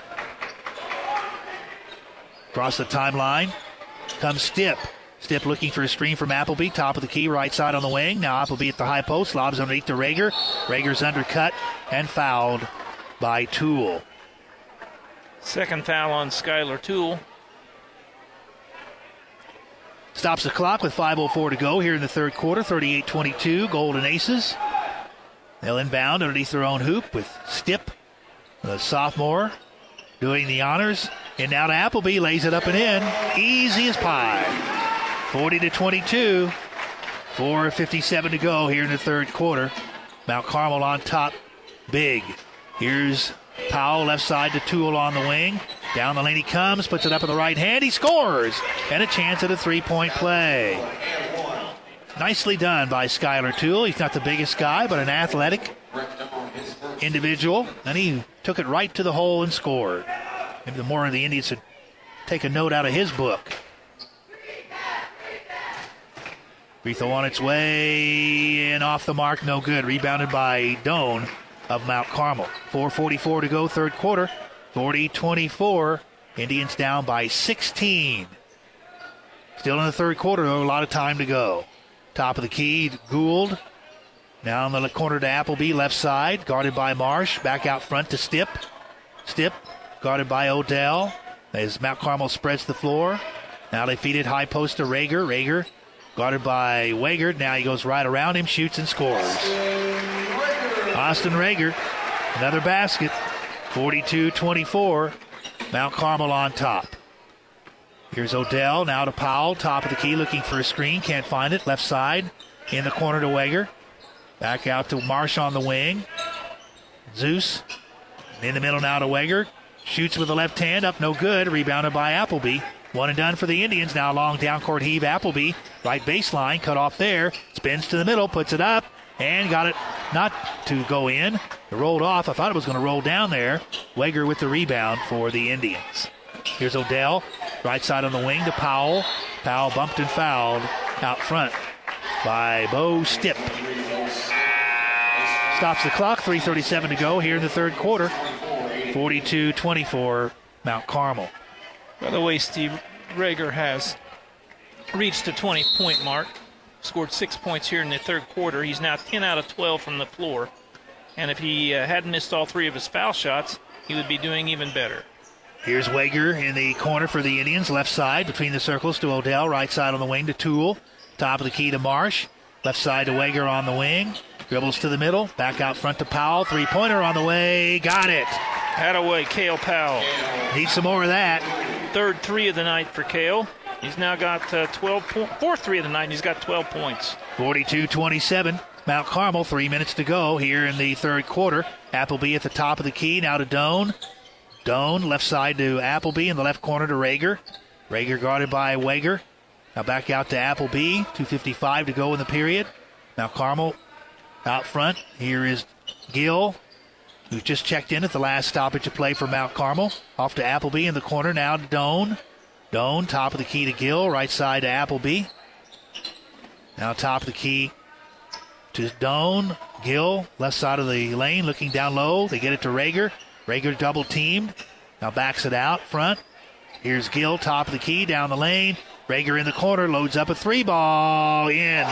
Across the timeline comes Stipp. Stipp looking for a screen from Appleby. Top of the key, right side on the wing. Now Appleby at the high post. Lobs underneath to Rager. Rager's undercut and fouled by Toole. Second foul on Skylar Toole. Stops the clock with 5:04 to go here in the third quarter. 38-22, Golden Aces. They'll inbound underneath their own hoop with Stipp, the sophomore, doing the honors. And now to Appleby, lays it up and in. Easy as pie. 40-22. 4:57 to go here in the third quarter. Mount Carmel on top, big. Here's Powell, left side to Toole on the wing. Down the lane he comes, puts it up in the right hand. He scores! And a chance at a three-point play. Nicely done by Skylar Toole. He's not the biggest guy, but an athletic individual. And he took it right to the hole and scored. Maybe the more of the Indians should take a note out of his book. Free throw on its way and off the mark, no good. Rebounded by Doan of Mount Carmel. 4:44 to go, third quarter. 40-24. Indians down by 16. Still in the third quarter, though, a lot of time to go. Top of the key, Gould. Now in the corner to Appleby, left side, guarded by Marsh. Back out front to Stipp. Stipp, guarded by Odell. As Mount Carmel spreads the floor. Now they feed it high post to Rager. Rager, guarded by Wager. Now he goes right around him, shoots and scores. Austin Rager, another basket. 42-24. Mount Carmel on top. Here's Odell, now to Powell, top of the key, looking for a screen. Can't find it. Left side, in the corner to Wager. Back out to Marsh on the wing. Zeus, in the middle now to Wager. Shoots with the left hand, up no good. Rebounded by Appleby. One and done for the Indians. Now long down court heave, Appleby. Right baseline, cut off there. Spins to the middle, puts it up, and got it not to go in. It rolled off. I thought it was going to roll down there. Wager with the rebound for the Indians. Here's Odell, right side on the wing to Powell. Powell bumped and fouled out front by Bo Stipp. Stops the clock, 3:37 to go here in the third quarter. 42-24, Mount Carmel. By the way, Steve, Rager has reached the 20-point mark. Scored 6 points here in the third quarter. He's now 10 out of 12 from the floor. And if he hadn't missed all 3 of his foul shots, he would be doing even better. Here's Wager in the corner for the Indians. Left side between the circles to Odell. Right side on the wing to Toole. Top of the key to Marsh. Left side to Wager on the wing. Dribbles to the middle. Back out front to Powell. Three-pointer on the way. Got it. Attaway, Cale Powell. Need some more of that. Third 3 of the night for Cale. He's now got 4th 3 of the night, and he's got 12 points. 42-27. Mount Carmel, 3 minutes to go here in the third quarter. Appleby at the top of the key. Now to Doan. Doan, left side to Appleby, in the left corner to Rager. Rager guarded by Wager. Now back out to Appleby. 2:55 to go in the period. Mount Carmel out front. Here is Gill, who just checked in at the last stoppage of play for Mount Carmel. Off to Appleby in the corner. Now to Doan. Doan, top of the key to Gill. Right side to Appleby. Now top of the key to Doan. Gill, left side of the lane, looking down low. They get it to Rager. Rager double teamed. Now backs it out front. Here's Gill, top of the key, down the lane. Rager in the corner, loads up a 3-ball in.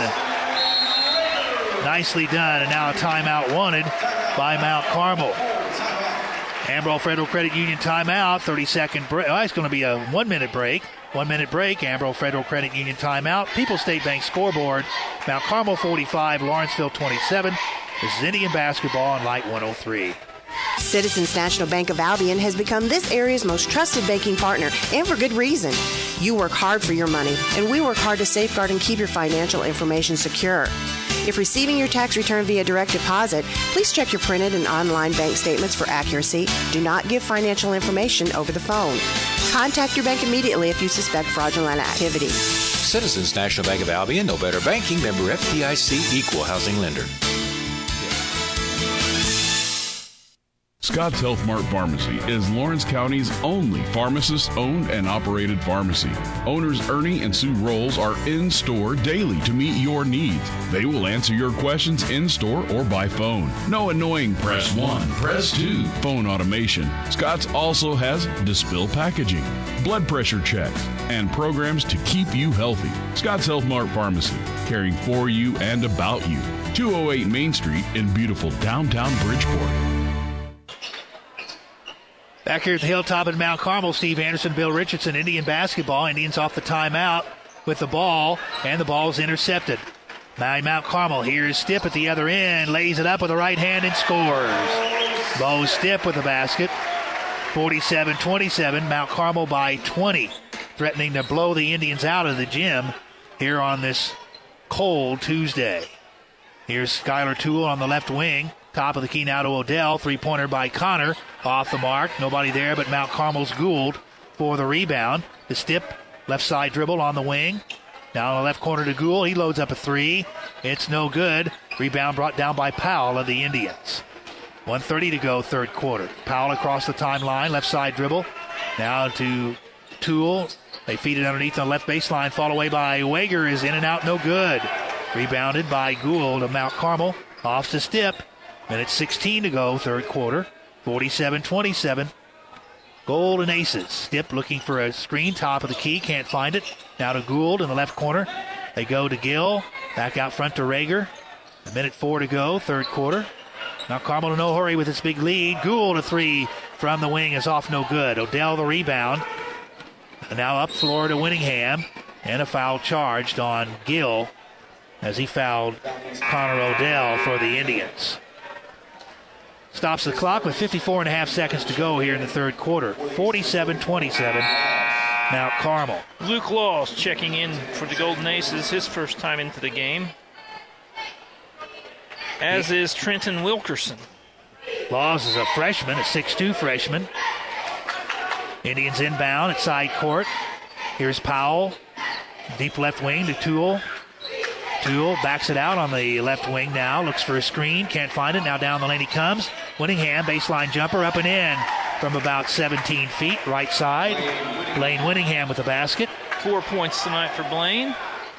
Nicely done, and now a timeout wanted by Mount Carmel. Amarillo Federal Credit Union timeout, 30-second break. Oh, it's going to be a 1-minute break. 1-minute break, Amarillo Federal Credit Union timeout. People's State Bank scoreboard, Mount Carmel 45, Lawrenceville 27. This is Indian basketball on Light 103. Citizens National Bank of Albion has become this area's most trusted banking partner, and for good reason. You work hard for your money, and we work hard to safeguard and keep your financial information secure. If receiving your tax return via direct deposit, please check your printed and online bank statements for accuracy. Do not give financial information over the phone. Contact your bank immediately if you suspect fraudulent activity. Citizens National Bank of Albion, no better banking, member FDIC, equal housing lender. Scott's Health Mart Pharmacy is Lawrence County's only pharmacist-owned and operated pharmacy. Owners Ernie and Sue Rolls are in-store daily to meet your needs. They will answer your questions in-store or by phone. No annoying press 1, press 2 phone automation. Scott's also has Dispill packaging, blood pressure checks, and programs to keep you healthy. Scott's Health Mart Pharmacy, caring for you and about you. 208 Main Street in beautiful downtown Bridgeport. Back here at the Hilltop in Mount Carmel, Steve Anderson, Bill Richardson, Indian basketball. Indians off the timeout with the ball, and the ball is intercepted by Mount Carmel. Here's Stipp at the other end, lays it up with the right hand and scores. Bo Stipp with the basket. 47-27, Mount Carmel by 20, threatening to blow the Indians out of the gym here on this cold Tuesday. Here's Skylar Toole on the left wing. Top of the key now to Odell. Three-pointer by Connor. Off the mark. Nobody there but Mount Carmel's Gould for the rebound. The Stipp left side dribble on the wing. Down the left corner to Gould. He loads up a three. It's no good. Rebound brought down by Powell of the Indians. 1:30 to go, third quarter. Powell across the timeline. Left side dribble. Now to Toole. They feed it underneath on the left baseline. Fall away by Wager is in and out. No good. Rebounded by Gould of Mount Carmel. Off to Stipp. Minute 16 to go, third quarter. 47-27. Golden Aces. Stipp looking for a screen, top of the key, can't find it. Now to Gould in the left corner. They go to Gill. Back out front to Rager. A minute 4 to go, third quarter. Now Carmel in no hurry with its big lead. Gould a three from the wing is off, no good. Odell the rebound. And now up floor to Winningham. And a foul charged on Gill as he fouled Connor Odell for the Indians. Stops the clock with 54.5 seconds to go here in the third quarter. 47-27, Mount Carmel. Luke Laws checking in for the Golden Aces, his first time into the game. As is Trenton Wilkerson. Laws is a freshman, a 6'2 freshman. Indians inbound at side court. Here's Powell. Deep left wing to Toole. Toole backs it out on the left wing now. Looks for a screen. Can't find it. Now down the lane he comes. Winningham, baseline jumper, up and in from about 17 feet. Right side. Blaine Winningham with the basket. 4 points tonight for Blaine.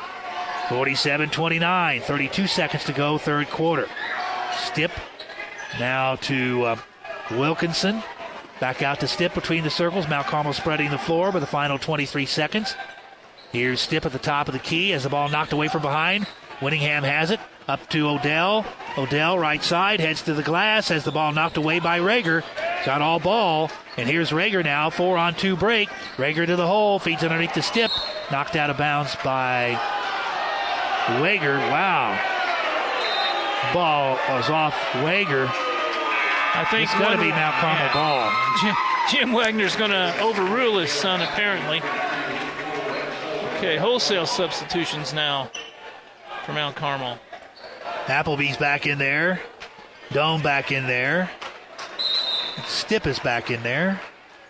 47-29. 32 seconds to go, third quarter. Stipp now to Wilkinson. Back out to Stipp between the circles. Mount Carmel spreading the floor with the final 23 seconds. Here's Stipp at the top of the key as the ball knocked away from behind. Winningham has it. Up to Odell. Odell right side, heads to the glass as the ball knocked away by Rager. Got all ball. And here's Rager now. 4-on-2 break. Rager to the hole. Feeds underneath the Stipp. Knocked out of bounds by Wager. Wow. Ball was off Wager. I think it's got to be Mount Carmel ball. Jim Wagner's going to overrule his son, apparently. Okay, wholesale substitutions now for Mount Carmel. Appleby's back in there. Dome back in there. Stipp is back in there.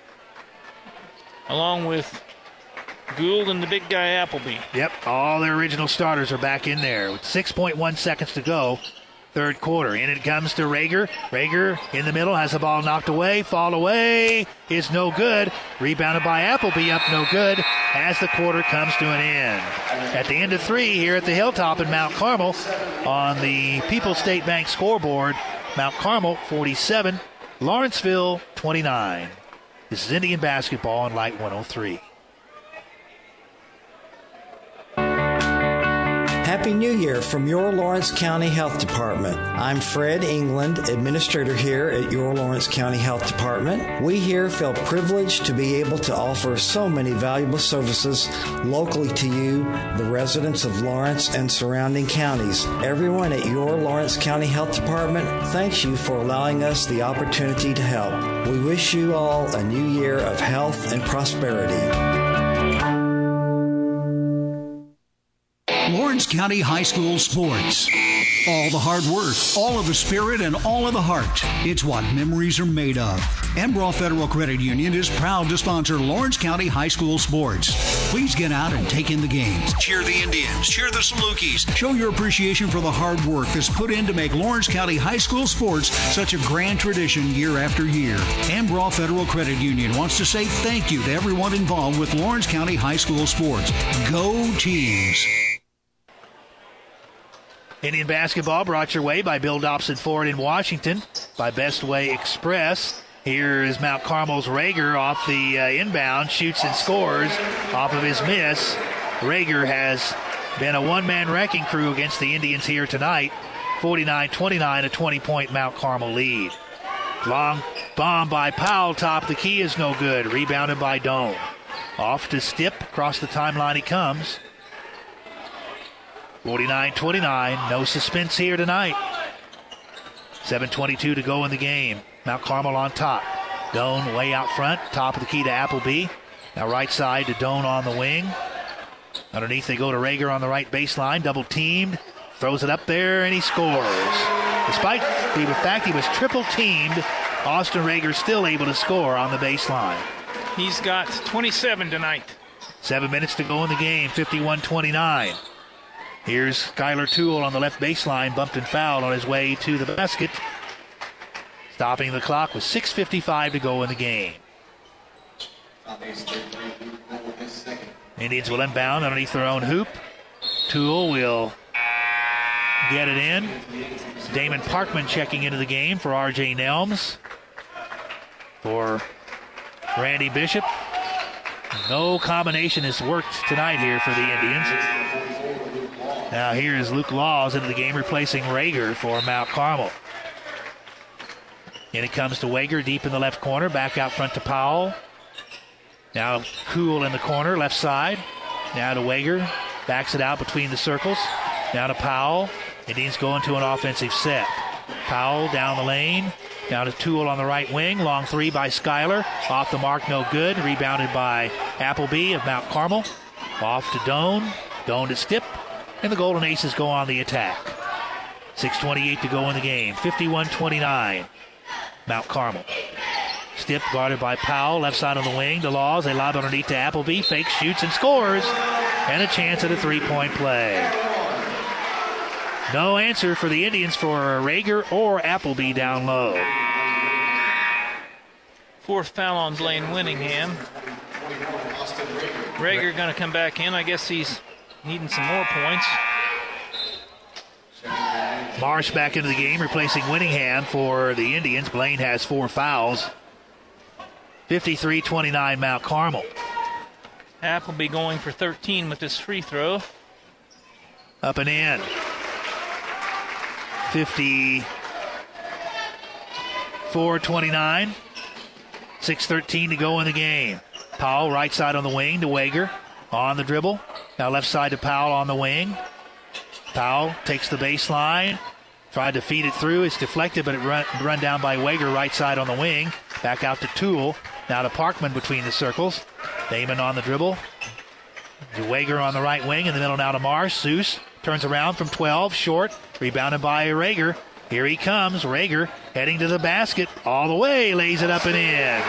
Along with Gould and the big guy Appleby. Yep, all their original starters are back in there with 6.1 seconds to go. Third quarter. In it comes to Rager. Rager in the middle has the ball knocked away. Fall away is no good. Rebounded by Appleby, up no good as the quarter comes to an end. At the end of three here at the Hilltop in Mount Carmel on the People's State Bank scoreboard. Mount Carmel 47, Lawrenceville 29. This is Indian basketball on Light 103. Happy New Year from your Lawrence County Health Department. I'm Fred England, administrator here at your Lawrence County Health Department. We here feel privileged to be able to offer so many valuable services locally to you, the residents of Lawrence and surrounding counties. Everyone at your Lawrence County Health Department thanks you for allowing us the opportunity to help. We wish you all a new year of health and prosperity. Lawrence County High School Sports. All the hard work, all of the spirit, and all of the heart. It's what memories are made of. Enbro Federal Credit Union is proud to sponsor Lawrence County High School sports. Please get out and take in the games. Cheer the Indians. Cheer the Salukis. Show your appreciation for the hard work that's put in to make Lawrence County High School sports such a grand tradition year after year. Enbro Federal Credit Union wants to say thank you to everyone involved with Lawrence County High School sports. Go Teams! Indian basketball brought your way by Bill Dobson Ford in Washington, by Best Way Express. Here is Mount Carmel's Rager off the inbound, shoots and scores off of his miss. Rager has been a one-man wrecking crew against the Indians here tonight. 49-29, a 20-point Mount Carmel lead. Long bomb by Powell, top the key is no good. Rebounded by Doan. Off to Stipp, across the timeline he comes. 49-29, no suspense here tonight. 7:22 to go in the game. Mount Carmel on top. Doan way out front, top of the key to Appleby. Now right side to Doan on the wing. Underneath they go to Rager on the right baseline, double teamed. Throws it up there and he scores. Despite the fact he was triple teamed, Austin Rager still able to score on the baseline. He's got 27 tonight. 7 minutes to go in the game, 51-29. Here's Skylar Toole on the left baseline, bumped and fouled on his way to the basket. Stopping the clock with 6:55 to go in the game. Indians will inbound underneath their own hoop. Toole will get it in. Damon Parkman checking into the game for R.J. Nelms. For Randy Bishop. No combination has worked tonight here for the Indians. Now here is Luke Laws into the game, replacing Rager for Mount Carmel. And it comes to Wager deep in the left corner, back out front to Powell. Now Cool in the corner, left side. Now to Wager, backs it out between the circles. Now to Powell. Indians go into an offensive set. Powell down the lane. Now to Toole on the right wing. Long three by Skylar. Off the mark, no good. Rebounded by Appleby of Mount Carmel. Off to Doan. Doan to Stipp. And the Golden Aces go on the attack. 6:28 to go in the game. 51-29. Mount Carmel. Stipp guarded by Powell. Left side on the wing. To Laws. They lob underneath to Appleby. Fake shoots and scores. And a chance at a three-point play. No answer for the Indians for Rager or Appleby down low. Fourth foul on Blaine Winningham. Rager going to come back in. I guess he's needing some more points. Marsh back into the game, replacing Winningham for the Indians. Blaine has 4 fouls. 53-29 Mount Carmel. Appleby going for 13 with this free throw. Up and in. 54-29. 6:13 to go in the game. Powell right side on the wing to Wager. On the dribble. Now left side to Powell on the wing. Powell takes the baseline. Tried to feed it through. It's deflected, but it run down by Wager right side on the wing. Back out to Toole. Now to Parkman between the circles. Damon on the dribble. To Wager on the right wing. In the middle now to Marsh. Seuss turns around from 12. Short. Rebounded by Rager. Here he comes. Rager heading to the basket. All the way. Lays it up and in.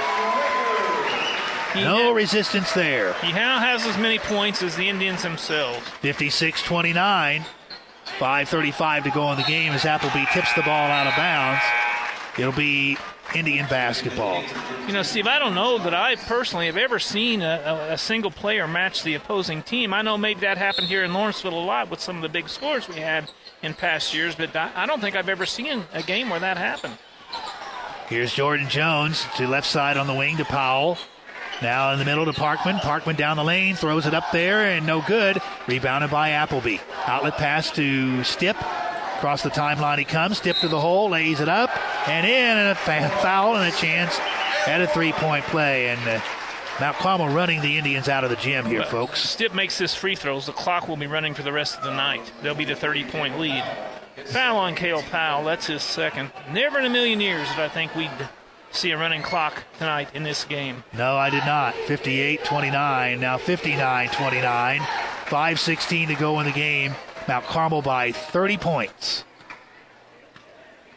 No resistance there. He now has as many points as the Indians themselves. 56-29. 5:35 to go in the game as Appleby tips the ball out of bounds. It'll be Indian basketball. You know, Steve, I don't know that I personally have ever seen a single player match the opposing team. I know maybe that happened here in Lawrenceville a lot with some of the big scores we had in past years, but I don't think I've ever seen a game where that happened. Here's Jordan Jones to left side on the wing to Powell. Now in the middle to Parkman. Parkman down the lane, throws it up there, and no good. Rebounded by Appleby. Outlet pass to Stipp. Across the timeline he comes. Stipp to the hole, lays it up, and in, and a foul and a chance at a three-point play. And Mount Carmel running the Indians out of the gym here, folks. Stipp makes this free throws. The clock will be running for the rest of the night. They'll be the 30-point lead. Foul on Cale Powell. That's his second. Never in a million years did I think we'd see a running clock tonight in this game. No, I did not. 58-29, now 59-29. 5:16 to go in the game. Mount Carmel by 30 points.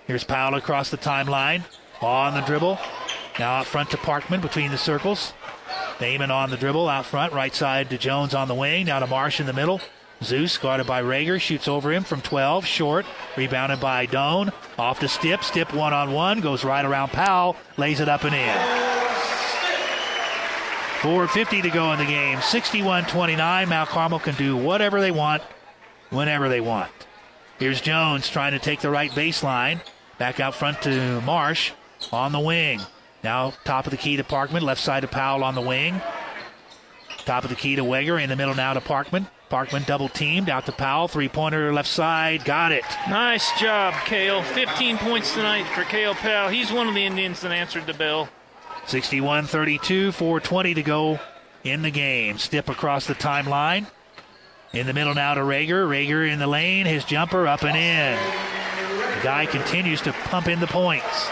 Here's Powell across the timeline. On the dribble. Now out front to Parkman between the circles. Damon on the dribble out front. Right side to Jones on the wing. Now to Marsh in the middle. Zeus guarded by Rager. Shoots over him from 12. Short. Rebounded by Doan. Off to Stipp. Stipp one-on-one. Goes right around Powell. Lays it up and in. 4:50 to go in the game. 61-29. Mount Carmel can do whatever they want, whenever they want. Here's Jones trying to take the right baseline. Back out front to Marsh on the wing. Now top of the key to Parkman. Left side to Powell on the wing. Top of the key to Weger. In the middle now to Parkman. Parkman double teamed. Out to Powell. Three-pointer left side. Got it. Nice job, Cale. 15 points tonight for Cale Powell. He's one of the Indians that answered the bell. 61-32. 4:20 to go in the game. Stipp across the timeline. In the middle now to Rager. Rager in the lane. His jumper up and in. The guy continues to pump in the points.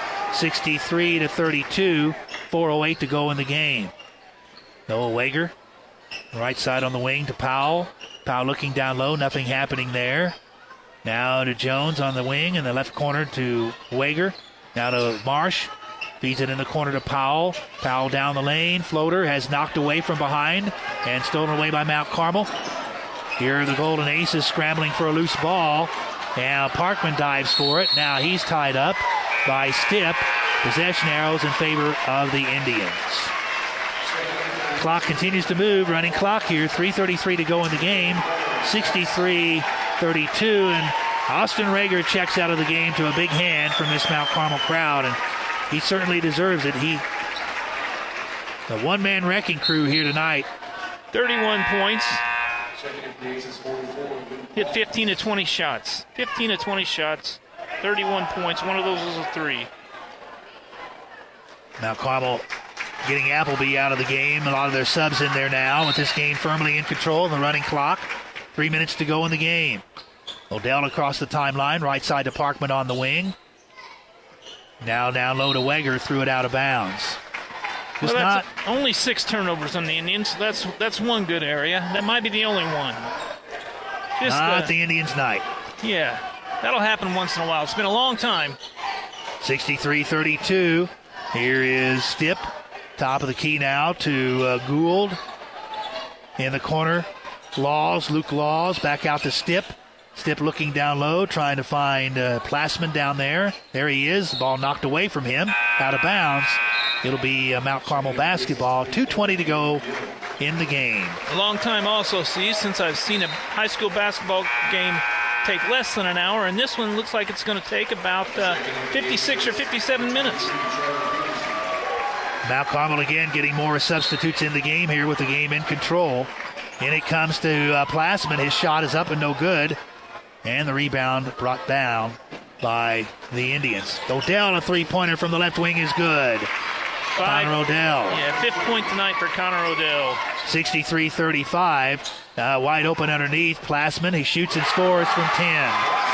63-32. 4:08 to go in the game. Noah Wager. Right side on the wing to Powell. Powell looking down low. Nothing happening there. Now to Jones on the wing. In the left corner to Wager. Now to Marsh. Feeds it in the corner to Powell. Powell down the lane. Floater has knocked away from behind and stolen away by Mount Carmel. Here are the Golden Aces scrambling for a loose ball. Now Parkman dives for it. Now he's tied up by Stipp. Possession arrows in favor of the Indians. Clock continues to move. Running clock here. 3:33 to go in the game. 63-32. And Austin Rager checks out of the game to a big hand from this Mount Carmel crowd. And he certainly deserves it. The one-man wrecking crew here tonight. 31 points. Hit 15 to 20 shots. 15 to 20 shots. 31 points. One of those was a three. Mount Carmel getting Appleby out of the game. A lot of their subs in there now with this game firmly in control of the running clock. 3 minutes to go in the game. Odell across the timeline. Right side to Parkman on the wing. Now down low to Weger. Threw it out of bounds. Well, that's only 6 turnovers on the Indians. That's one good area. That might be the only one. Not the Indians' night. Yeah, that'll happen once in a while. It's been a long time. 63-32. Here is Stipp. Top of the key now to Gould. In the corner, Luke Laws. Back out to Stipp. Stipp looking down low, trying to find Plasman down there. There he is. The ball knocked away from him. Out of bounds. It'll be Mount Carmel basketball. 2:20 to go in the game. A long time also, Steve, since I've seen a high school basketball game take less than an hour, and this one looks like it's going to take about 56 or 57 minutes. Mount Carmel again getting more substitutes in the game here with the game in control. And it comes to Plasman. His shot is up and no good. And the rebound brought down by the Indians. Odell, a three-pointer from the left wing is good. Connor Odell. Yeah, 5th point tonight for Connor Odell. 63-35. Wide open underneath. Plasman, he shoots and scores from 10.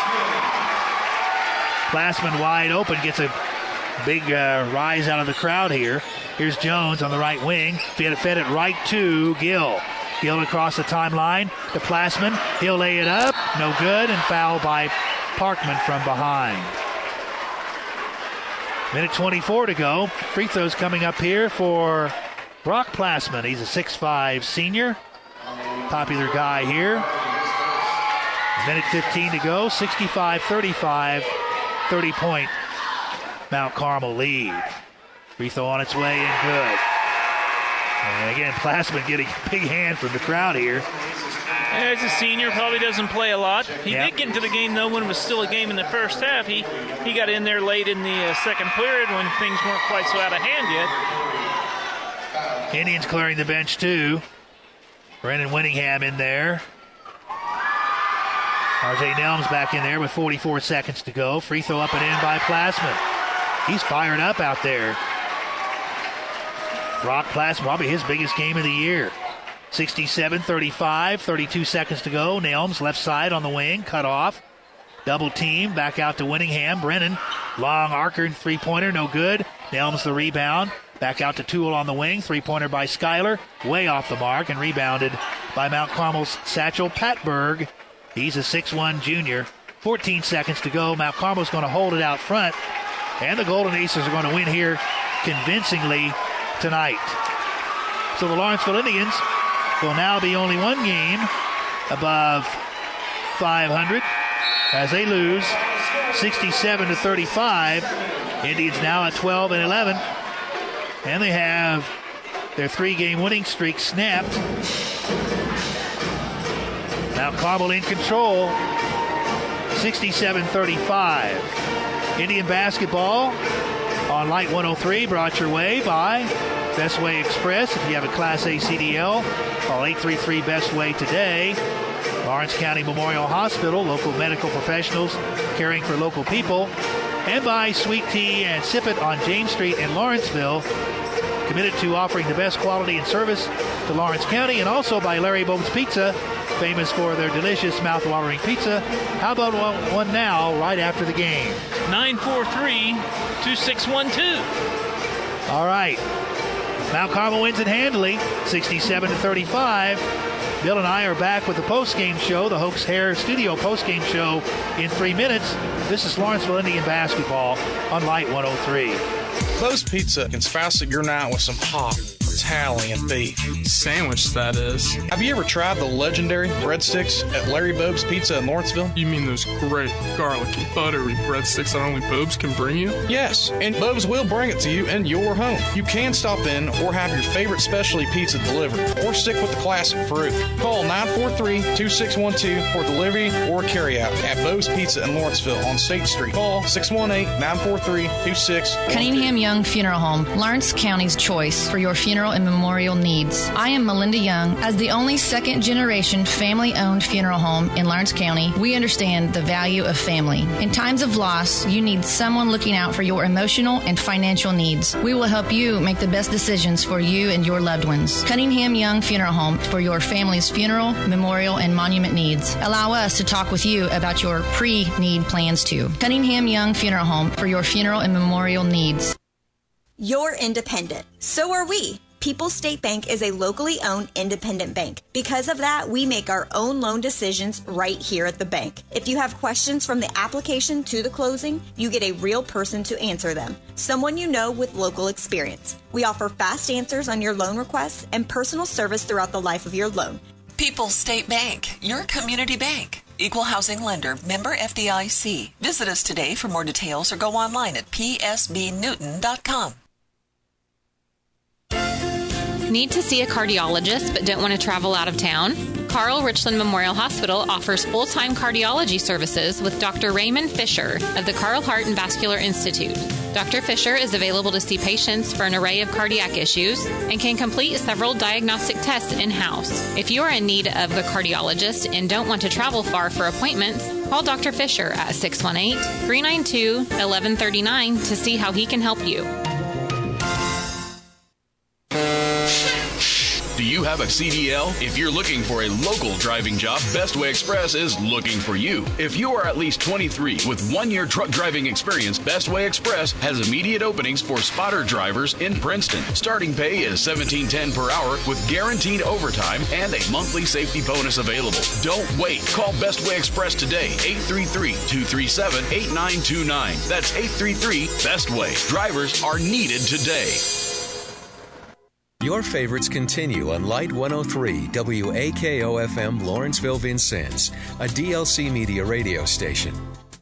Plasman wide open, gets a big rise out of the crowd here. Here's Jones on the right wing. Fed it right to Gill. Gill across the timeline to Plasman. He'll lay it up. No good, and foul by Parkman from behind. Minute 24 to go. Free throws coming up here for Brock Plasman. He's a 6'5 senior. Popular guy here. Minute 15 to go. 65-35. 30-point Mount Carmel lead. Free throw on its way and good. And again, Plasman getting a big hand from the crowd here. As a senior, probably doesn't play a lot. He did get into the game, though, when it was still a game in the first half. He got in there late in the second period when things weren't quite so out of hand yet. Indians clearing the bench, too. Brendan Winningham in there. R.J. Nelms back in there with 44 seconds to go. Free throw up and in by Plasman. He's fired up out there. Brock Plasman, probably his biggest game of the year. 67-35, 32 seconds to go. Nelms left side on the wing, cut off. Double team, back out to Winningham. Brennan, long arcer, three-pointer, no good. Nelms the rebound. Back out to Toole on the wing. Three-pointer by Schuyler, way off the mark, and rebounded by Mount Carmel's Satchel Patberg. He's a 6'1 junior 14 seconds to go. Mount Carmel's going to hold it out front, and the Golden Aces are going to win here convincingly tonight. So the Lawrenceville Indians will now be only one game above 500 as they lose 67-35. Indians now at 12-11, and they have their 3-game winning streak snapped. Mount Carmel in control, 67-35. Indian basketball on Light 103, brought your way by Best Way Express. If you have a Class A CDL, call 833-BEST-WAY today. Lawrence County Memorial Hospital, local medical professionals caring for local people. And by Sweet Tea and Sip It on James Street in Lawrenceville, committed to offering the best quality and service to Lawrence County. And also by Larry Bobe's Pizza, famous for their delicious mouth-watering pizza. How about one now, right after the game? 943-2612. All right. Mount Carmel wins it handily, 67-35. Bill and I are back with the postgame show, the Hoax Hair Studio postgame show in 3 minutes. This is Lawrenceville Indian basketball on Light 103. Bobe's Pizza can spice up your night with some hot Italian beef. Sandwich, that is. Have you ever tried the legendary breadsticks at Larry Bobe's Pizza in Lawrenceville? You mean those great, garlicky, buttery breadsticks that only Bobe's can bring you? Yes, and Bobe's will bring it to you in your home. You can stop in or have your favorite specialty pizza delivered, or stick with the classic Farouk. Call 943-2612 for delivery or carryout at Bobe's Pizza in Lawrenceville on State Street. Call 618-943-2612. Cunningham Young Funeral Home, Lawrence County's choice for your funeral and memorial needs. I am Melinda Young. As the only second-generation family-owned funeral home in Lawrence County, we understand the value of family. In times of loss, you need someone looking out for your emotional and financial needs. We will help you make the best decisions for you and your loved ones. Cunningham Young Funeral Home for your family's funeral, memorial, and monument needs. Allow us to talk with you about your pre-need plans too. Cunningham Young Funeral Home for your funeral and memorial needs. You're independent. So are we. People's State Bank is a locally owned independent bank. Because of that, we make our own loan decisions right here at the bank. If you have questions from the application to the closing, you get a real person to answer them. Someone you know with local experience. We offer fast answers on your loan requests and personal service throughout the life of your loan. People's State Bank, your community bank. Equal housing lender, member FDIC. Visit us today for more details or go online at psbnewton.com. Need to see a cardiologist but don't want to travel out of town? Carl Richland Memorial Hospital offers full-time cardiology services with Dr. Raymond Fisher of the Carl Heart and Vascular Institute. Dr. Fisher is available to see patients for an array of cardiac issues and can complete several diagnostic tests in-house. If you are in need of a cardiologist and don't want to travel far for appointments, call Dr. Fisher at 618-392-1139 to see how he can help you. Do you have a CDL? If you're looking for a local driving job, Best Way Express is looking for you. If you are at least 23 with 1-year truck driving experience, Best Way Express has immediate openings for spotter drivers in Princeton. Starting pay is $17.10 per hour with guaranteed overtime and a monthly safety bonus available. Don't wait. Call Best Way Express today, 833-237-8929. That's 833-BEST-WAY. Drivers are needed today. Your favorites continue on Light 103 WAKO-FM Lawrenceville Vincennes, a DLC Media radio station.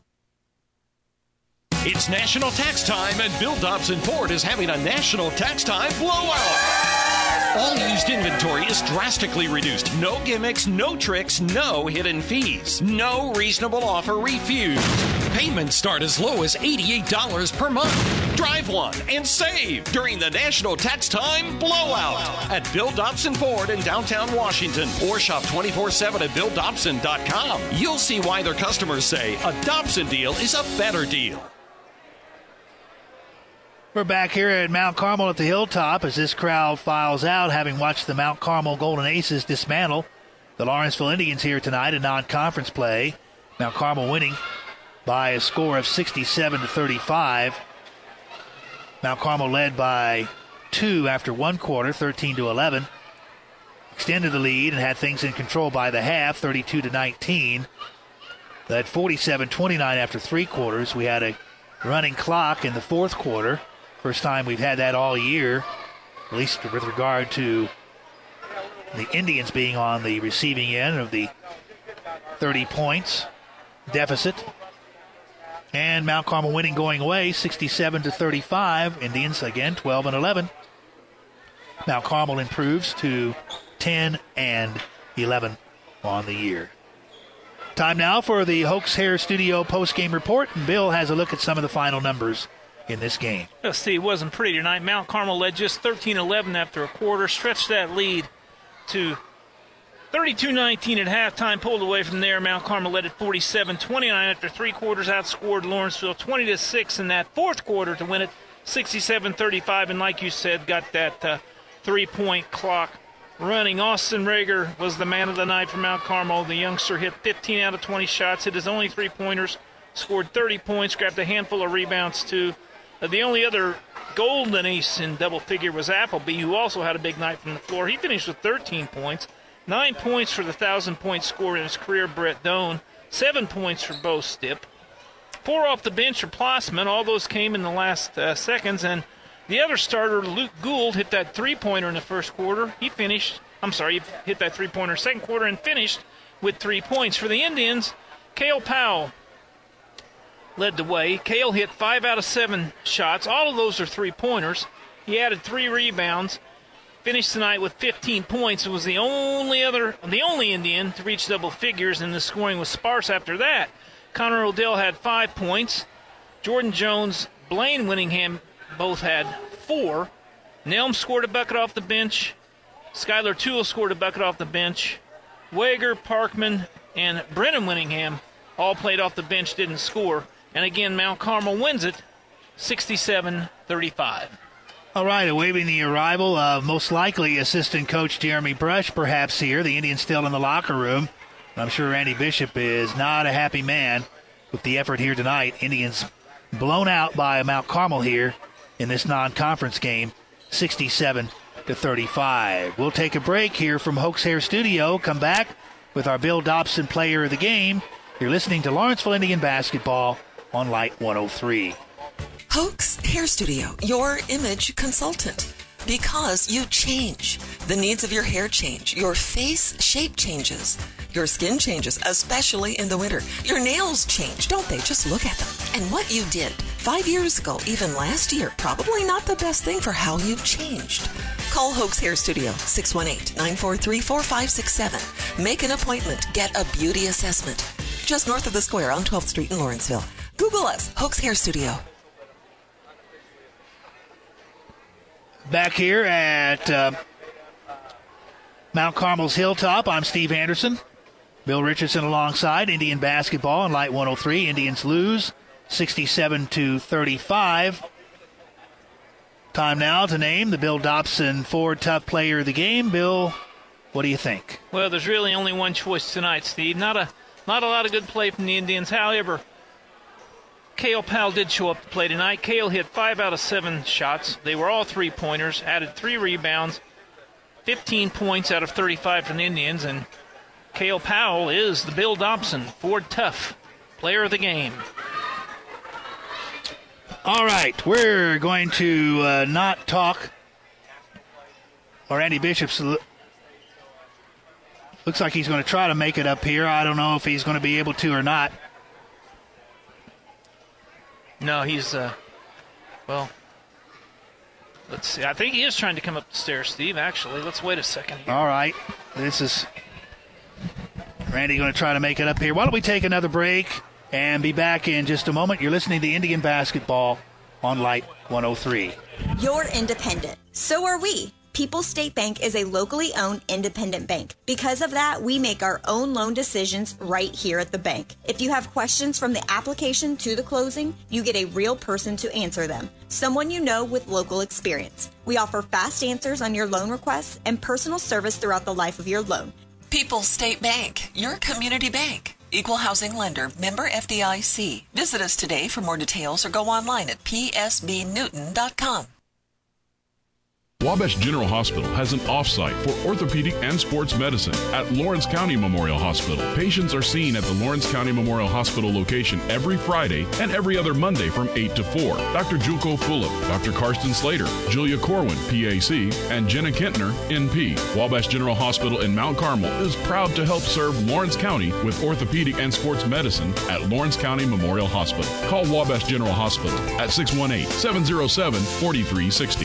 It's National Tax Time, and Bill Dobson Ford is having a National Tax Time blowout. All used inventory is drastically reduced. No gimmicks, no tricks, no hidden fees. No reasonable offer refused. Payments start as low as $88 per month. Drive one and save during the National Tax Time blowout at Bill Dobson Ford in downtown Washington, or shop 24/7 at BillDobson.com. You'll see why their customers say a Dobson deal is a better deal. We're back here at Mount Carmel at the Hilltop as this crowd files out, having watched the Mount Carmel Golden Aces dismantle the Lawrenceville Indians here tonight in non-conference play. Mount Carmel winning by a score of 67-35. Mount Carmel led by 2 after one quarter, 13-11. Extended the lead and had things in control by the half, 32-19. Led 47-29 after 3 quarters. We had a running clock in the 4th quarter. First time we've had that all year, at least with regard to the Indians being on the receiving end of the 30 points deficit. And Mount Carmel winning going away, 67-35. Indians, again, 12-11. Mount Carmel improves to 10-11 on the year. Time now for the Hoax Hair Studio post-game report, and Bill has a look at some of the final numbers in this game. Well, Steve, wasn't pretty tonight. Mount Carmel led just 13-11 after a quarter, stretched that lead to 32-19 at halftime, pulled away from there. Mount Carmel led at 47-29 after 3 quarters, outscored Lawrenceville 20-6 in that 4th quarter to win it 67-35, and like you said, got that 3-point clock running. Austin Rager was the man of the night for Mount Carmel. The youngster hit 15 out of 20 shots, hit his only 3-pointers, scored 30 points, grabbed a handful of rebounds too. The only other golden ace in double figure was Appleby, who also had a big night from the floor. He finished with 13 points. 9 points for the 1,000-point scorer in his career, Brett Doan. 7 points for Bo Stipp. 4 off the bench for Plossman. All those came in the last seconds. And the other starter, Luke Gould, hit that 3-pointer in the first quarter. He hit that 3-pointer second quarter and finished with 3 points. For the Indians, Cale Powell led the way. Cale hit 5 out of 7 shots. All of those are 3-pointers. He added 3 rebounds. Finished tonight with 15 points. It was the only Indian to reach double figures, and the scoring was sparse after that. Connor Odell had 5 points. Jordan Jones, Blaine Winningham both had 4. Nelm scored a bucket off the bench. Skylar Toole scored a bucket off the bench. Wager, Parkman, and Brennan Winningham all played off the bench, didn't score. And again, Mount Carmel wins it 67-35. All right, awaiting the arrival of most likely assistant coach Jeremy Brush, perhaps here. The Indians still in the locker room. I'm sure Randy Bishop is not a happy man with the effort here tonight. Indians blown out by Mount Carmel here in this non-conference game, 67-35. We'll take a break here from Hoax Hair Studio. Come back with our Bill Dobson Player of the Game. You're listening to Lawrenceville Indian Basketball on Light 103. Hoax Hair Studio, your image consultant. Because you change. The needs of your hair change. Your face shape changes. Your skin changes, especially in the winter. Your nails change, don't they? Just look at them. And what you did 5 years ago, even last year, probably not the best thing for how you've changed. Call Hoax Hair Studio, 618-943-4567. Make an appointment. Get a beauty assessment. Just north of the square on 12th Street in Lawrenceville. Google us, Hoax Hair Studio. Back here at Mount Carmel's Hilltop, I'm Steve Anderson. Bill Richardson alongside Indian Basketball on Light 103. Indians lose 67-35. Time now to name the Bill Dobson Ford Tough Player of the Game. Bill, what do you think? Well, there's really only one choice tonight, Steve. Not a lot of good play from the Indians. However, Cale Powell did show up to play tonight. Cale hit 5 out of 7 shots. They were all 3-pointers, added 3 rebounds, 15 points out of 35 from the Indians, and Cale Powell is the Bill Dobson Ford Tough Player of the Game. All right, we're going to not talk. Or Andy Bishop's looks like he's going to try to make it up here. I don't know if he's going to be able to or not. No, he's, let's see. I think he is trying to come up the stairs, Steve, actually. Let's wait a second here. All right. This is Randy going to try to make it up here. Why don't we take another break and be back in just a moment. You're listening to Indian Basketball on Light 103. You're independent. So are we. People's State Bank is a locally owned independent bank. Because of that, we make our own loan decisions right here at the bank. If you have questions from the application to the closing, you get a real person to answer them. Someone you know with local experience. We offer fast answers on your loan requests and personal service throughout the life of your loan. People's State Bank, your community bank. Equal housing lender, member FDIC. Visit us today for more details or go online at psbnewton.com. Wabash General Hospital has an off-site for orthopedic and sports medicine at Lawrence County Memorial Hospital. Patients are seen at the Lawrence County Memorial Hospital location every Friday and every other Monday from 8 to 4. Dr. Julko Fulop, Dr. Karsten Slater, Julia Corwin, PAC, and Jenna Kentner, NP. Wabash General Hospital in Mount Carmel is proud to help serve Lawrence County with orthopedic and sports medicine at Lawrence County Memorial Hospital. Call Wabash General Hospital at 618-707-4360.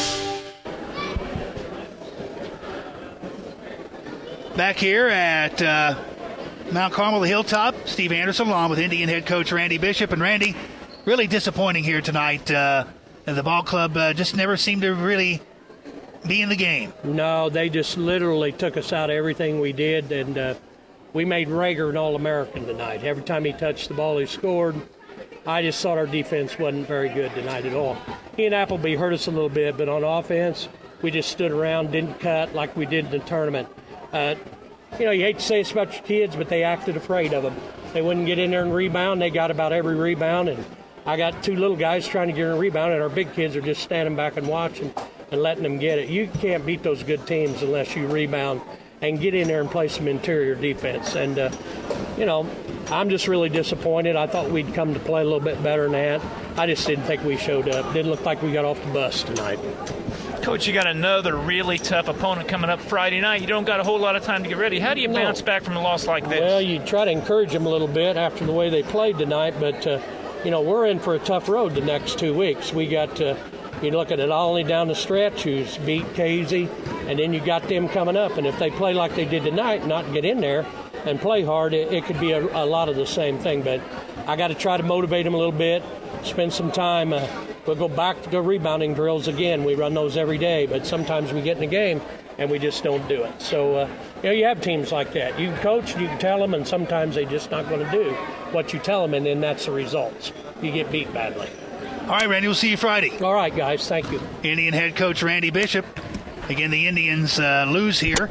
Back here at Mount Carmel, the Hilltop, Steve Anderson along with Indian head coach Randy Bishop. And Randy, really disappointing here tonight. The ball club just never seemed to really be in the game. No, they just literally took us out of everything we did, and we made Rager an All-American tonight. Every time he touched the ball, he scored. I just thought our defense wasn't very good tonight at all. He and Appleby hurt us a little bit, but on offense, we just stood around, didn't cut like we did in the tournament. You hate to say this about your kids, but they acted afraid of them. They wouldn't get in there and rebound. They got about every rebound, and I got two little guys trying to get in a rebound, and our big kids are just standing back and watching and letting them get it. You can't beat those good teams unless you rebound and get in there and play some interior defense. And, I'm just really disappointed. I thought we'd come to play a little bit better than that. I just didn't think we showed up. Didn't look like we got off the bus tonight. Coach, you got another really tough opponent coming up Friday night. You don't got a whole lot of time to get ready. How do you bounce back from a loss like this? Well, you try to encourage them a little bit after the way they played tonight, but, we're in for a tough road the next 2 weeks. We got, you look at it only down the stretch, who's beat Casey, and then you got them coming up. And if they play like they did tonight and not get in there and play hard, it could be a lot of the same thing. But I got to try to motivate them a little bit, spend some time. We'll go back to the rebounding drills again. We run those every day, but sometimes we get in the game and we just don't do it. So, you have teams like that. You can coach, you can tell them, and sometimes they're just not going to do what you tell them, and then that's the results. You get beat badly. All right, Randy, we'll see you Friday. All right, guys, thank you. Indian head coach Randy Bishop. Again, the Indians lose here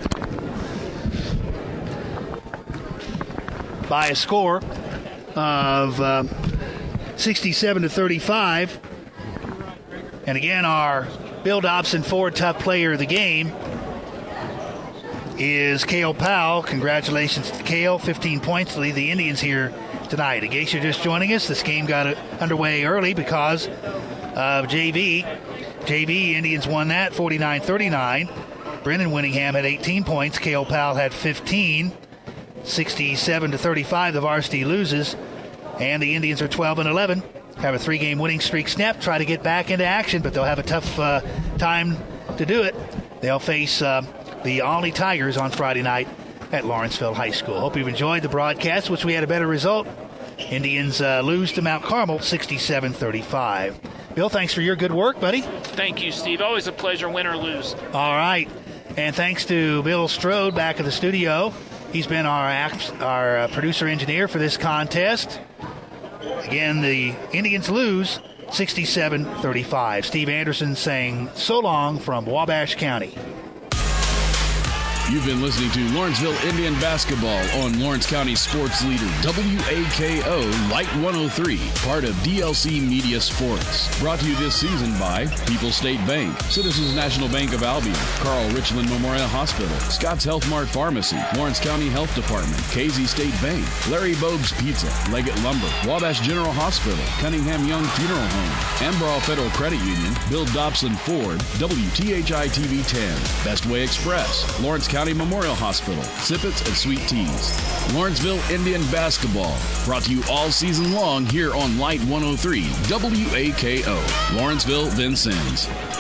by a score of 67-35. And again, our Bill Dobson Ford Tough Player of the game is Cale Powell. Congratulations to Cale. 15 points to lead the Indians here tonight. In case you're just joining us, this game got underway early because of JV. Indians won that 49-39. Brendan Winningham had 18 points. Cale Powell had 15. 67-35, the varsity loses. And the Indians are 12-11. Have a 3-game winning streak snapped. Try to get back into action, but they'll have a tough time to do it. They'll face the Olney Tigers on Friday night at Lawrenceville High School. Hope you've enjoyed the broadcast, which we had a better result. Indians lose to Mount Carmel 67-35. Bill, thanks for your good work, buddy. Thank you, Steve. Always a pleasure, win or lose. All right. And thanks to Bill Strode back at the studio. He's been our producer-engineer for this contest. Again, the Indians lose 67-35. Steve Anderson saying so long from Wabash County. You've been listening to Lawrenceville Indian Basketball on Lawrence County Sports Leader WAKO Light 103, part of DLC Media Sports. Brought to you this season by People's State Bank, Citizens National Bank of Albion, Carl Richland Memorial Hospital, Scott's Health Mart Pharmacy, Lawrence County Health Department, Casey State Bank, Larry Bob's Pizza, Leggett Lumber, Wabash General Hospital, Cunningham Young Funeral Home, Amberall Federal Credit Union, Bill Dobson Ford, WTHI TV 10, Best Way Express, Lawrence County Memorial Hospital, Sippets and Sweet Teas. Lawrenceville Indian Basketball, brought to you all season long here on Light 103 WAKO, Lawrenceville Vincennes.